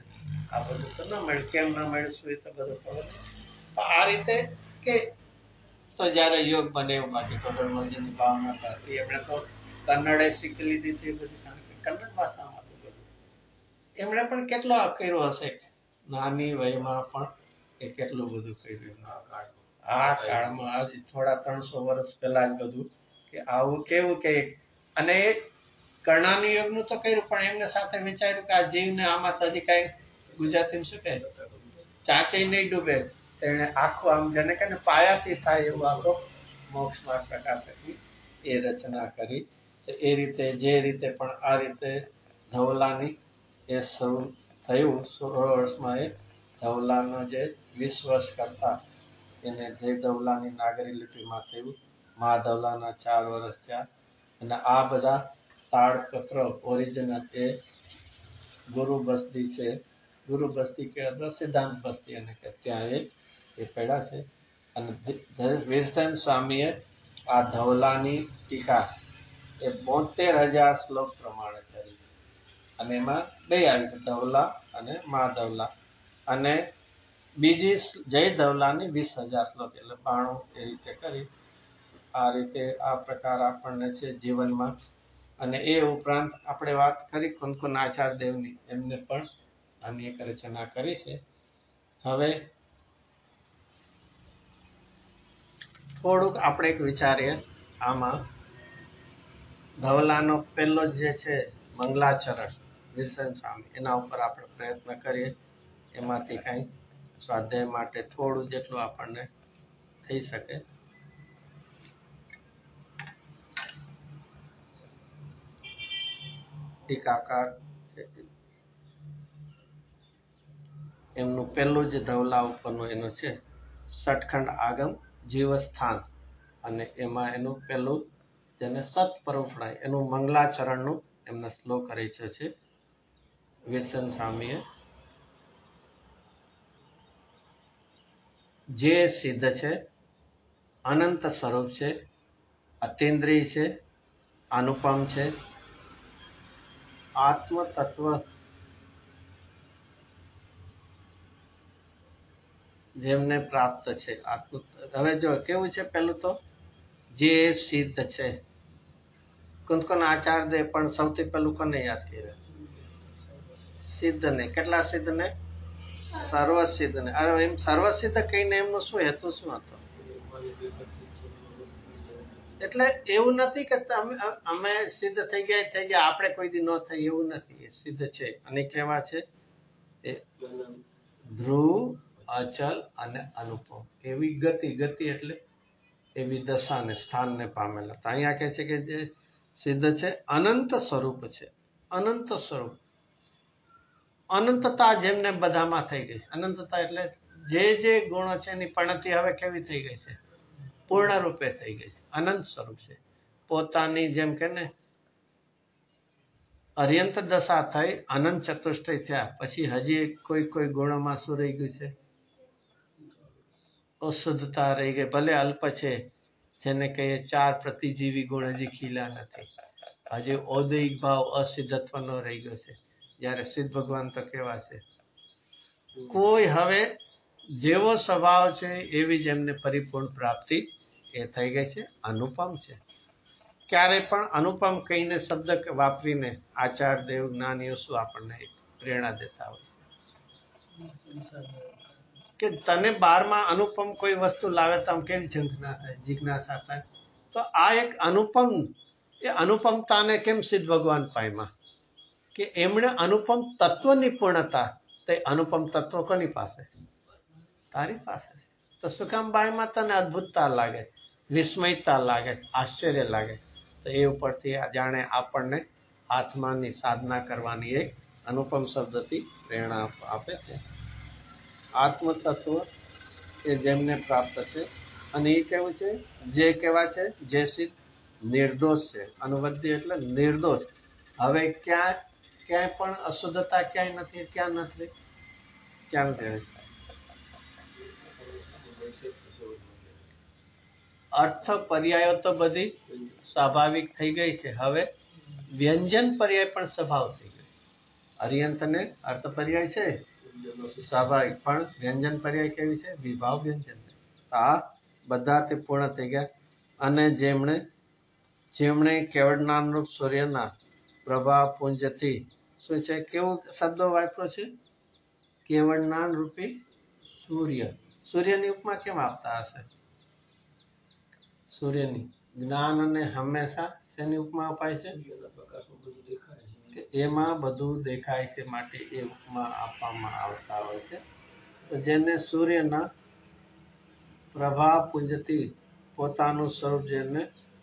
આ બધું તો ન મળ્યું. કેમ ન મળ્યું શું એ તો બધું ખબર નહીં. તો આ રીતે કે તો જયારે યોગ બને એવું, બાકી ટોડરમલજીની ભાવના કરતી એમણે તો કન્નડે શીખી લીધી હતી બધી, કારણ કે કન્નડ ભાષામાં હતું બધું. એમણે પણ કેટલો કર્યો હશે નાની વયમાં, પણ એ કેટલું બધું કર્યું આ કાળમાં. આજ થોડા ત્રણસો વર્ષ પહેલા જ બધું કે આવું કેવું કે, અને એ કર્ણાની યોગનું તો કર્યું, પણ એમને સાથે વિચાર્યું કે આ જીવને આમાં તો હજી કઈ ગુજરાતીમાં શું કહે, ચાંચે નહીં ડૂબે, તેને આખું આમ જેને કે પાયાથી થાય એવું આખો મોક્ષ માર્ગ પ્રકાશકની એ રચના કરી. તો એ રીતે જે રીતે પણ આ રીતે ધવલાની એ શરૂ થયું. સોળ વર્ષમાં એ ધવલાનો જે વીસ વર્ષ કરતા એને જય ધવલાની નાગરી લિપિમાં થયું. મહાધવલાના ચાર વર્ષ થયા. અને આ બધા તાડપત્ર ઓરિજિનલ એ ગુરુ બસ્તી છે, ગુરુ બસ્તી કે સિદ્ધાંત બસ્તી એને કે ત્યાં એ એ પડ્યા છે. અને વીરસેન સ્વામીએ આ ધવલાની ટીકા એ બોતેર હજાર શ્લોક પ્રમાણે કરી. અને એમાં બે આવી, ધવલા અને મહાધવલા. અને બીજી જય ધવલાની વીસ હજાર શ્લોક, એટલે બાણું એ રીતે કરી. આ રીતે આ પ્રકાર આપણને છે જીવનમાં. અને એ ઉપરાંત આપણે વાત કરી કુનકુન આચાર્ય દેવની, એમને પણ આની એક રચના કરી છે. હવે થોડુંક આપણે એક વિચારીએ આમાં. ધવલાનો પહેલો જે છે મંગલાચરણ વીરસેન સ્વામી, એના ઉપર આપણે પ્રયત્ન કરીએ. એમાંથી કંઈ સ્વાધ્યાય માટે થોડું જેટલું આપણને થઈ શકે. ટીકાકાર એમનું પહેલું જે ધવલા ઉપરનું એનું છે સટખંડ આગમ જીવસ્થાન, અને એમાં એનું પહેલું જેને સત પરોપણાય એનું મંગલાચરણનું એમના શ્લોક રચ્યો છે વીરસેન સ્વામીએ. જે સિદ્ધ છે, અનંત સ્વરૂપ છે, અતિન્દ્રિય છે, અનુપમ છે, આત્મ તત્વ જેમને પ્રાપ્ત છે. આત્મ હવે જો કેવું છે, પેલું તો જે સિદ્ધ છે. કુનકુન આચાર્ય દે પણ સૌથી પહેલું કોને યાદ કર્યા? સિદ્ધ ને. કેટલા સિદ્ધ ને? સર્વસિદ્ધ ને. અરે એમ સર્વસિદ્ધ કહીને એમનો શું હેતુ શું હતો? એટલે એવું નથી કે અમે સિદ્ધ થઈ ગયા થઈ ગયા આપણે કોઈ દી ન થઈ, એવું નથી. એ સિદ્ધ છે. અને કેવા છે? એ ધ્રુવ, અચલ અને અનુપમ. એવી ગતિ, ગતિ એટલે એવી દશાને સ્થાનને પામેલા. તો અહીંયા કહે છે કે જે સિદ્ધ છે અનંત સ્વરૂપ છે. અનંત સ્વરૂપ, અનંતતા જેમને બધામાં થઈ ગઈ છે. અનંતતા એટલે જે જે ગુણો છે એની પણતિ હવે કેવી થઈ ગઈ છે? પૂર્ણ રૂપે થઈ ગઈ છે. અનંત સ્વરૂપ છે. પોતાની જેમ કે ને અર્યંત દશા થઈ, અનંત ચતુષ્ટય થયા પછી હજી કોઈ કોઈ ગુણોમાં શું રહી ગયું છે? અશુદ્ધતા રહી ગઈ. ભલે અલ્પ છે, જેને કહીએ ચાર પ્રતિજીવી ગુણ હજી ખીલા નથી. હજી ઔદયિક ભાવ અસિદ્ધત્વનો રહી ગયો છે. જ્યારે સિદ્ધ ભગવાન તો કેવા છે? કોઈ હવે જેવો સ્વભાવ છે એવી જ એમને પરિપૂર્ણ પ્રાપ્તિ એ થઈ ગઈ છે. અનુપમ છે. ક્યારે પણ અનુપમ કહીને શબ્દ વાપરીને આચાર્ય દેવ જ્ઞાનીઓ શું આપણને પ્રેરણા દેતા હોય છે કે તને બારમાં અનુપમ કોઈ વસ્તુ લાવે તો આમ કેવી ઝંખના થાય, જિજ્ઞાસા થાય. તો આ એક અનુપમ, એ અનુપમતાને કેમ સિદ્ધ ભગવાન પામ્યા? કે એમણે અનુપમ તત્વની પૂર્ણતા. તે અનુપમ તત્વ કોની પાસે? તારી પાસે. તો શું કામ બાયમાં તને અદ્ભુતતા લાગે, વિસ્મયતા લાગે, આશ્ચર્ય લાગે? તો એ ઉપરથી જાણે આપણને આત્માની સાધના કરવાની એક અનુપમ શબ્દથી પ્રેરણા આપે છે. આત્મ તત્વ એ જેમને પ્રાપ્ત છે. અને એ કેવું છે? જે કેવા છે? જે સિદ્ધ નિર્દોષ છે. અનુવદ્ય એટલે નિર્દોષ. હવે ક્યાં ક્યાંય પણ અશુદ્ધતા ક્યાંય નથી. ક્યાં નથી? ક્યાં નથી? અર્થ પર્યાયો તો બધી સ્વાભાવિક થઈ ગઈ છે. હવે વ્યંજન પર્યાય પણ સ્વભાવ થઈ ગયો. અર્યંત ને અર્થ પર્યાય છે, સ્વાભાવિક, પણ વ્યંજન પર્યાય કેવી છે? વિભાવ વ્યંજન. આ બધા તે પૂર્ણ થઈ ગયા. અને જેમણે જેમણે કેવળ નામરૂપ સૂર્યના પ્રભાવ પુંજથી શું છે? કેવો શબ્દો વાપર્યો છે? કેવળ જ્ઞાન રૂપી સૂર્ય. સૂર્યની ઉપમા કેમ આપતા હશે? સૂર્યની જ્ઞાન અને હંમેશા શેની ઉપમા અપાય છે? કે એમાં બધું દેખાય છે માટે એ ઉપમા આપવામાં આવતા હોય છે. તો જેને સૂર્યના પ્રભાવ પુંજથી પોતાનું સ્વરૂપ જેને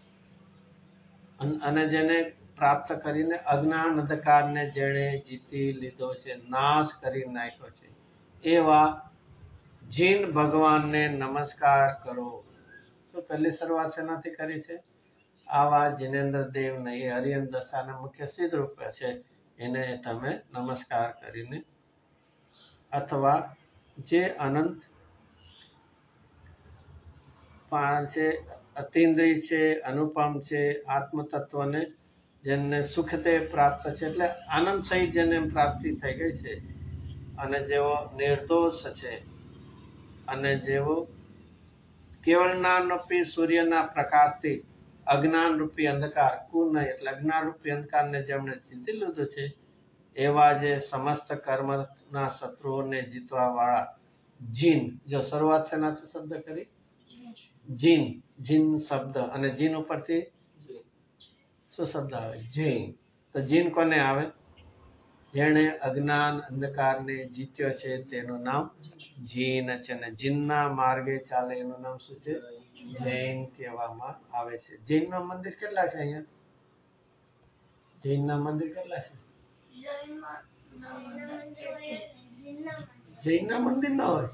અને જેને પ્રાપ્ત કરીને અજ્ઞાન અંધકારને જેણે જીતી લીધો છે, નાશ કરી નાખ્યો છે, એવા જીન ભગવાનને નમસ્કાર કરો. શું પહેલી શરૂઆત શેનાથી કરી છે? આવા જીનેન્દ્ર દેવને એ હરિયન દશાના મુખ્ય સિદ્ધ રૂપે છે, એને તમે નમસ્કાર કરીને, અથવા જે અનંત છે, અતિન્દ્રિય છે, અનુપમ છે, આત્મ તત્વને જેને સુખતે પ્રાપ્ત છે, એટલે આનંદ સહિત જેને પ્રાપ્તિ થઈ ગઈ છે, અને જેઓ નિર્દોષ છે, અને જેઓ કેવળ જ્ઞાન રૂપી સૂર્યના પ્રકાશથી અજ્ઞાન રૂપી અંધકાર કુન એટલે અજ્ઞાન રૂપી અંધકારને જેમણે જીતી લીધું છે, એવા જે સમસ્ત કર્મના શત્રુઓને જીતવા વાળા જીન. જો શરૂઆત શેનાથી શબ્દ કરી? જીન. જીન શબ્દ, અને જીન ઉપરથી શું શબ્દ આવે? જૈન. તો જીન કોને આવે? જેણે અજ્ઞાન અંધકારને જીત્યો છે તેનું નામ જૈન છે, અને જીનના માર્ગે ચાલે એનું નામ શું છે? જૈન કહેવામાં આવે છે. જૈનના મંદિર કેટલા છે અહીંયા? જૈનના મંદિર કેટલા છે? જૈનના મંદિર ના હોય.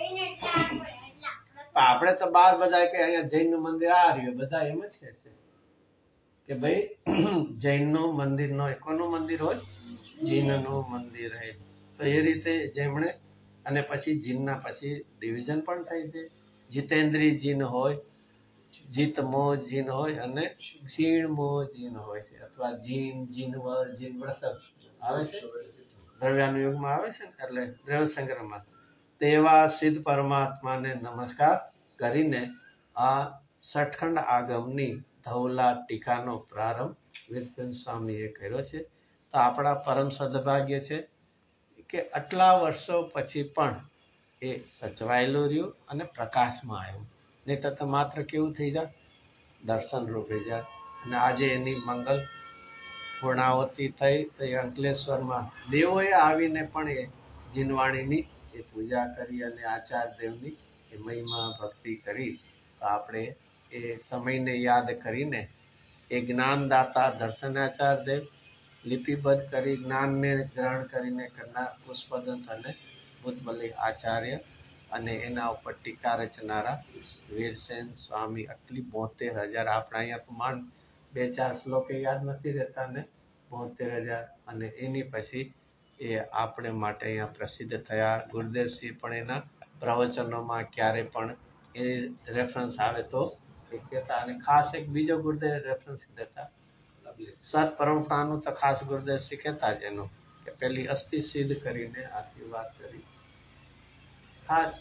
આપણે તો બાર બધા કે અહીંયા જૈન નું મંદિર આ રહ્યું, બધા એમ જ કે છે કે ભાઈ જૈન નું મંદિર નો કોનું મંદિર હોય? જીન નું મંદિર હોય. તો એ રીતે જેમણે, અને પછી જીનના પછી ડિવિઝન પણ થઈ છે. જીતેન્દ્રિય જીન હોય, જીતમો જીન હોય, અને ક્ષીણમો જીન હોય છે, અથવા જીન, જીનવર, જીન વૃષભ આવે છે, દ્રવ્યાનું યુગમાં આવે છે ને, એટલે દ્રવ્ય સંગ્રહમાં. તેવા સિદ્ધ પરમાત્માને નમસ્કાર કરીને આ સઠખંડ આગમની ધવલા ટીકાનો પ્રારંભ વીરસેન સ્વામીએ કર્યો છે. તો આપણા પરમ સદભાગ્ય છે કે આટલા વર્ષો પછી પણ એ સચવાયેલું રહ્યું અને પ્રકાશમાં આવ્યું. નહીં તો માત્ર કેવું થઈ જાય? દર્શન રૂપે જાય. અને આજે એની મંગલ પૂર્ણાવતી થઈ તો એ અંકલેશ્વરમાં દેવોએ આવીને પણ એ જીનવાણીની એ પૂજા કરી અને આચાર્ય દેવની એ મહિમા ભક્તિ કરી. તો આપણે એ સમયને યાદ કરીને એ જ્ઞાનદાતા દર્શનાચાર્ય દેવ લિપિબદ્ધ કરી જ્ઞાનને ગ્રહણ કરીને કરનાર પુષ્પદંત અને બુદ્ધબલી આચાર્ય, અને એના ઉપર ટીકા રચનારા વીરસેન સ્વામી. આટલી બોતેર હજાર આપણા અહીંયા તો માંડ બે ચાર શ્લોકે યાદ નથી રહેતા ને, બોતેર હજાર. અને એની પછી એ આપણે માટે અહીંયા પ્રસિદ્ધ થયા. ગુરુદેવસિંહ પણ એના પ્રવચનોમાં ક્યારે પણ એ રેફરન્સ આવે તો એ કહેતા. અને ખાસ એક બીજો ગુરુદેવ રેફરન્સ દેતા, સત પરંપરાનું તો ખાસ ગુરુદેવસિંહ કહેતા જ એનું, કે પેલી અસ્થિ સિદ્ધ કરીને આખી વાત કરી. ખાસ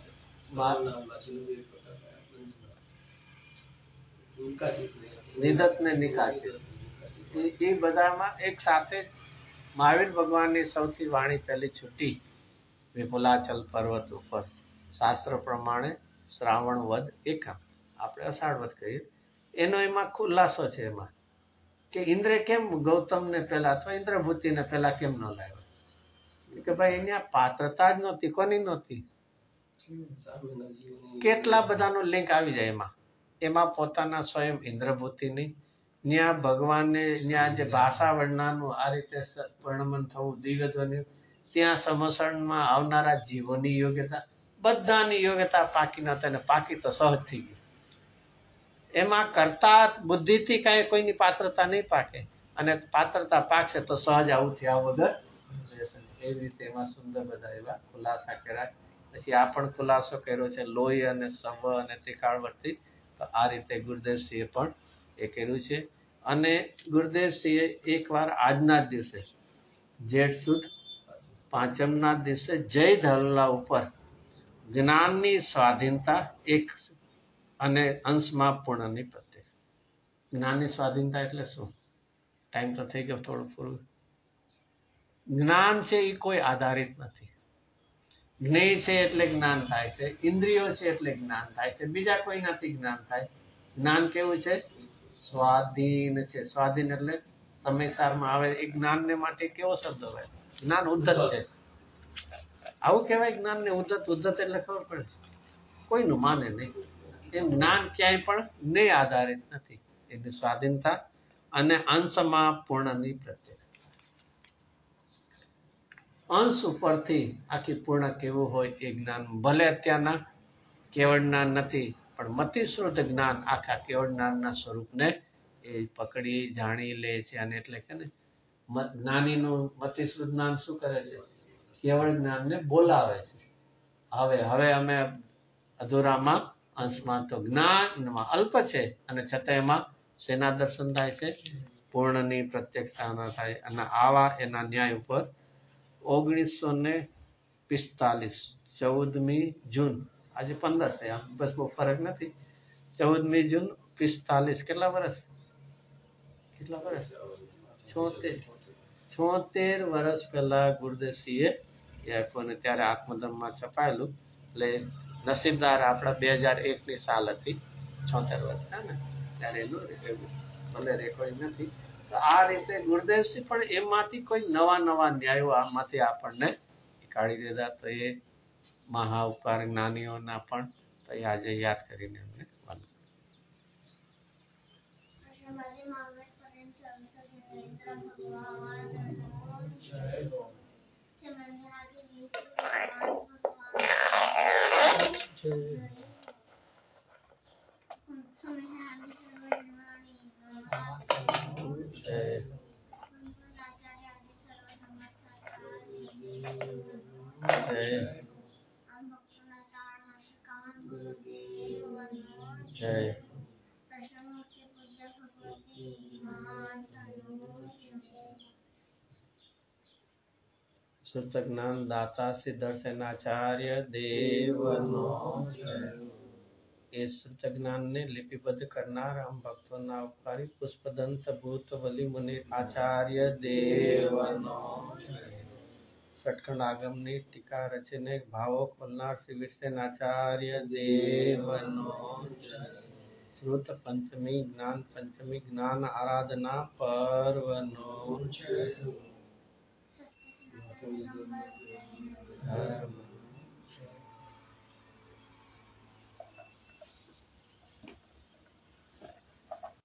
નિધત ને નિકાસી એ બધામાં એક સાથે મહાવીર ભગવાનની સૌથી વાણી પહેલી છૂટી વિપુલાચલ પર્વત ઉપર શાસ્ત્ર પ્રમાણે શ્રાવણ વદ એકમ, આપણે અષાઢ વદ કહીએ, એનો એમાં ખુલાસો છે એમાં કે ઇન્દ્રે કેમ ગૌતમને પહેલા અથવા ઇન્દ્રભૂતિને પહેલા કેમ ન લાવ્યો? કે ભાઈ એની આ પાત્રતા જ નહોતી. કોની નહોતી? કેટલા બધાનો લિંક આવી જાય એમાં. એમાં પોતાના સ્વયં ઇન્દ્રભૂતિની, ત્યાં ભગવાનને ત્યાં જે ભાષા વર્ણનાનું આ રીતે વર્ણન થવું, દિવ્ય ધ્વનિ, ત્યાં સમસણમાં આવનારા જીવોની યોગ્યતા, બધાની યોગ્યતા પાકી નતા, અને પાકી તો સહજ થઈ ગઈ. એમાં કરતા બુદ્ધિથી કાંઈ કોઈની પાત્રતા નહીં પાકે, અને પાત્રતા પાકશે તો સહજ આવું થયા વગર. એવી રીતે એમાં સુંદર બધા એવા ખુલાસા કર્યા. પછી આ પણ ખુલાસો કર્યો છે લોહી અને સવ અને ત્રિકાળવર્તી. તો આ રીતે ગુરુદેવસિંહે પણ એ કર્યું છે. અને ગુરુદેવસિંહે એકવાર આજના જ દિવસે જેઠ સુદ પાંચમના દિવસે જય ધવલા ઉપર જ્ઞાનની સ્વાધીનતા એક અને અંશમાં પૂર્ણની પ્રત્યે. જ્ઞાનની સ્વાધીનતા એટલે શું? ટાઈમ તો થઈ ગયો થોડું પૂરું. જ્ઞાન છે એ કોઈ આધારિત નથી. જ્ઞેય છે એટલે જ્ઞાન થાય છે, ઇન્દ્રિયો છે એટલે જ્ઞાન થાય છે, બીજા કોઈ નથી જ્ઞાન થાય. જ્ઞાન કેવું છે? સ્વાધીન છે. સ્વાધીન એટલે સમયસારમાં આવે. એ જ્ઞાનને માટે કેવો શબ્દ હોય? જ્ઞાન ઉદ્ધત છે. આવું કહેવાય જ્ઞાનને ઉદ્ધત. ઉદ્ધત એટલે ખબર પડે કોઈનું માને નહીં. એમ જ્ઞાન ક્યાંય પણ જ્ઞેય આધારિત નથી. એની સ્વાધીનતા અને અંશમાં પૂર્ણની પ્રત્યે. અંશ ઉપરથી આખી પૂર્ણ કેવું હોય એ જ્ઞાન. ભલે અત્યારના કેવળ જ્ઞાન નથી, પણ મતિશ્રુત જ્ઞાન આખા કેવળ જ્ઞાનના સ્વરૂપને એ પકડી જાણી લે છે. અને એટલે કે ને જ્ઞાનીનું મતિશ્રુત જ્ઞાન શું કરે છે? કેવળ જ્ઞાનને બોલાવે છે. હવે હવે અમે અધૂરામાં અંશમાં તો જ્ઞાનમાં અલ્પ છે અને છતાં એમાં શેના દર્શન થાય છે? પૂર્ણની પ્રત્યક્ષતાના થાય. અને આવા એના ન્યાય ઉપર ઓગણીસો ને પિસ્તાલીસ ચૌદમી જૂન, આજે પંદર છે, આમ બસ બહુ ફરક નથી. ચૌદમી જૂન પિસ્તાલીસ, કેટલા વર્ષ? કેટલા વર્ષ? છોતેર છોતેર વર્ષ પહેલા ગુરુદેવસિંહે એ આપ્યું અને ત્યારે આત્મધર્મમાં છપાયેલું. એટલે નસીબદાર આપણા બે હજાર એકની સાલ હતી, છોતેર વર્ષ થાય ને ત્યારે એનું ભલે રેકોર્ડિંગ નથી. તો આ રીતે ગુરુદેવસિંહ પણ એમાંથી કોઈ નવા નવા ન્યાયો આમાંથી આપણને કાઢી દીધા. તો એ મહા ઉપકાર જ્ઞાનીઓના પણ તો એ આજે યાદ કરીને એમને વાલું. શુદ્ધ જ્ઞાન દાતા સિદ્ધર્થનાચાર્ય દેવનો એ શુદ્ધ જ્ઞાનને લિપિબદ્ધ કરનાર આમ ભક્તોના ઉપકારી પુષ્પદંત ભૂત વલી મુનિ આચાર્ય દેવનો. સટખંડ આગમની ટીકા રચીને ભાવો ખોલનાર શ્રી વિરસેનાચાર્ય દેવનો. શ્રુત પંચમી જ્ઞાન પંચમી જ્ઞાન આરાધના પર્વનો. ધર્મ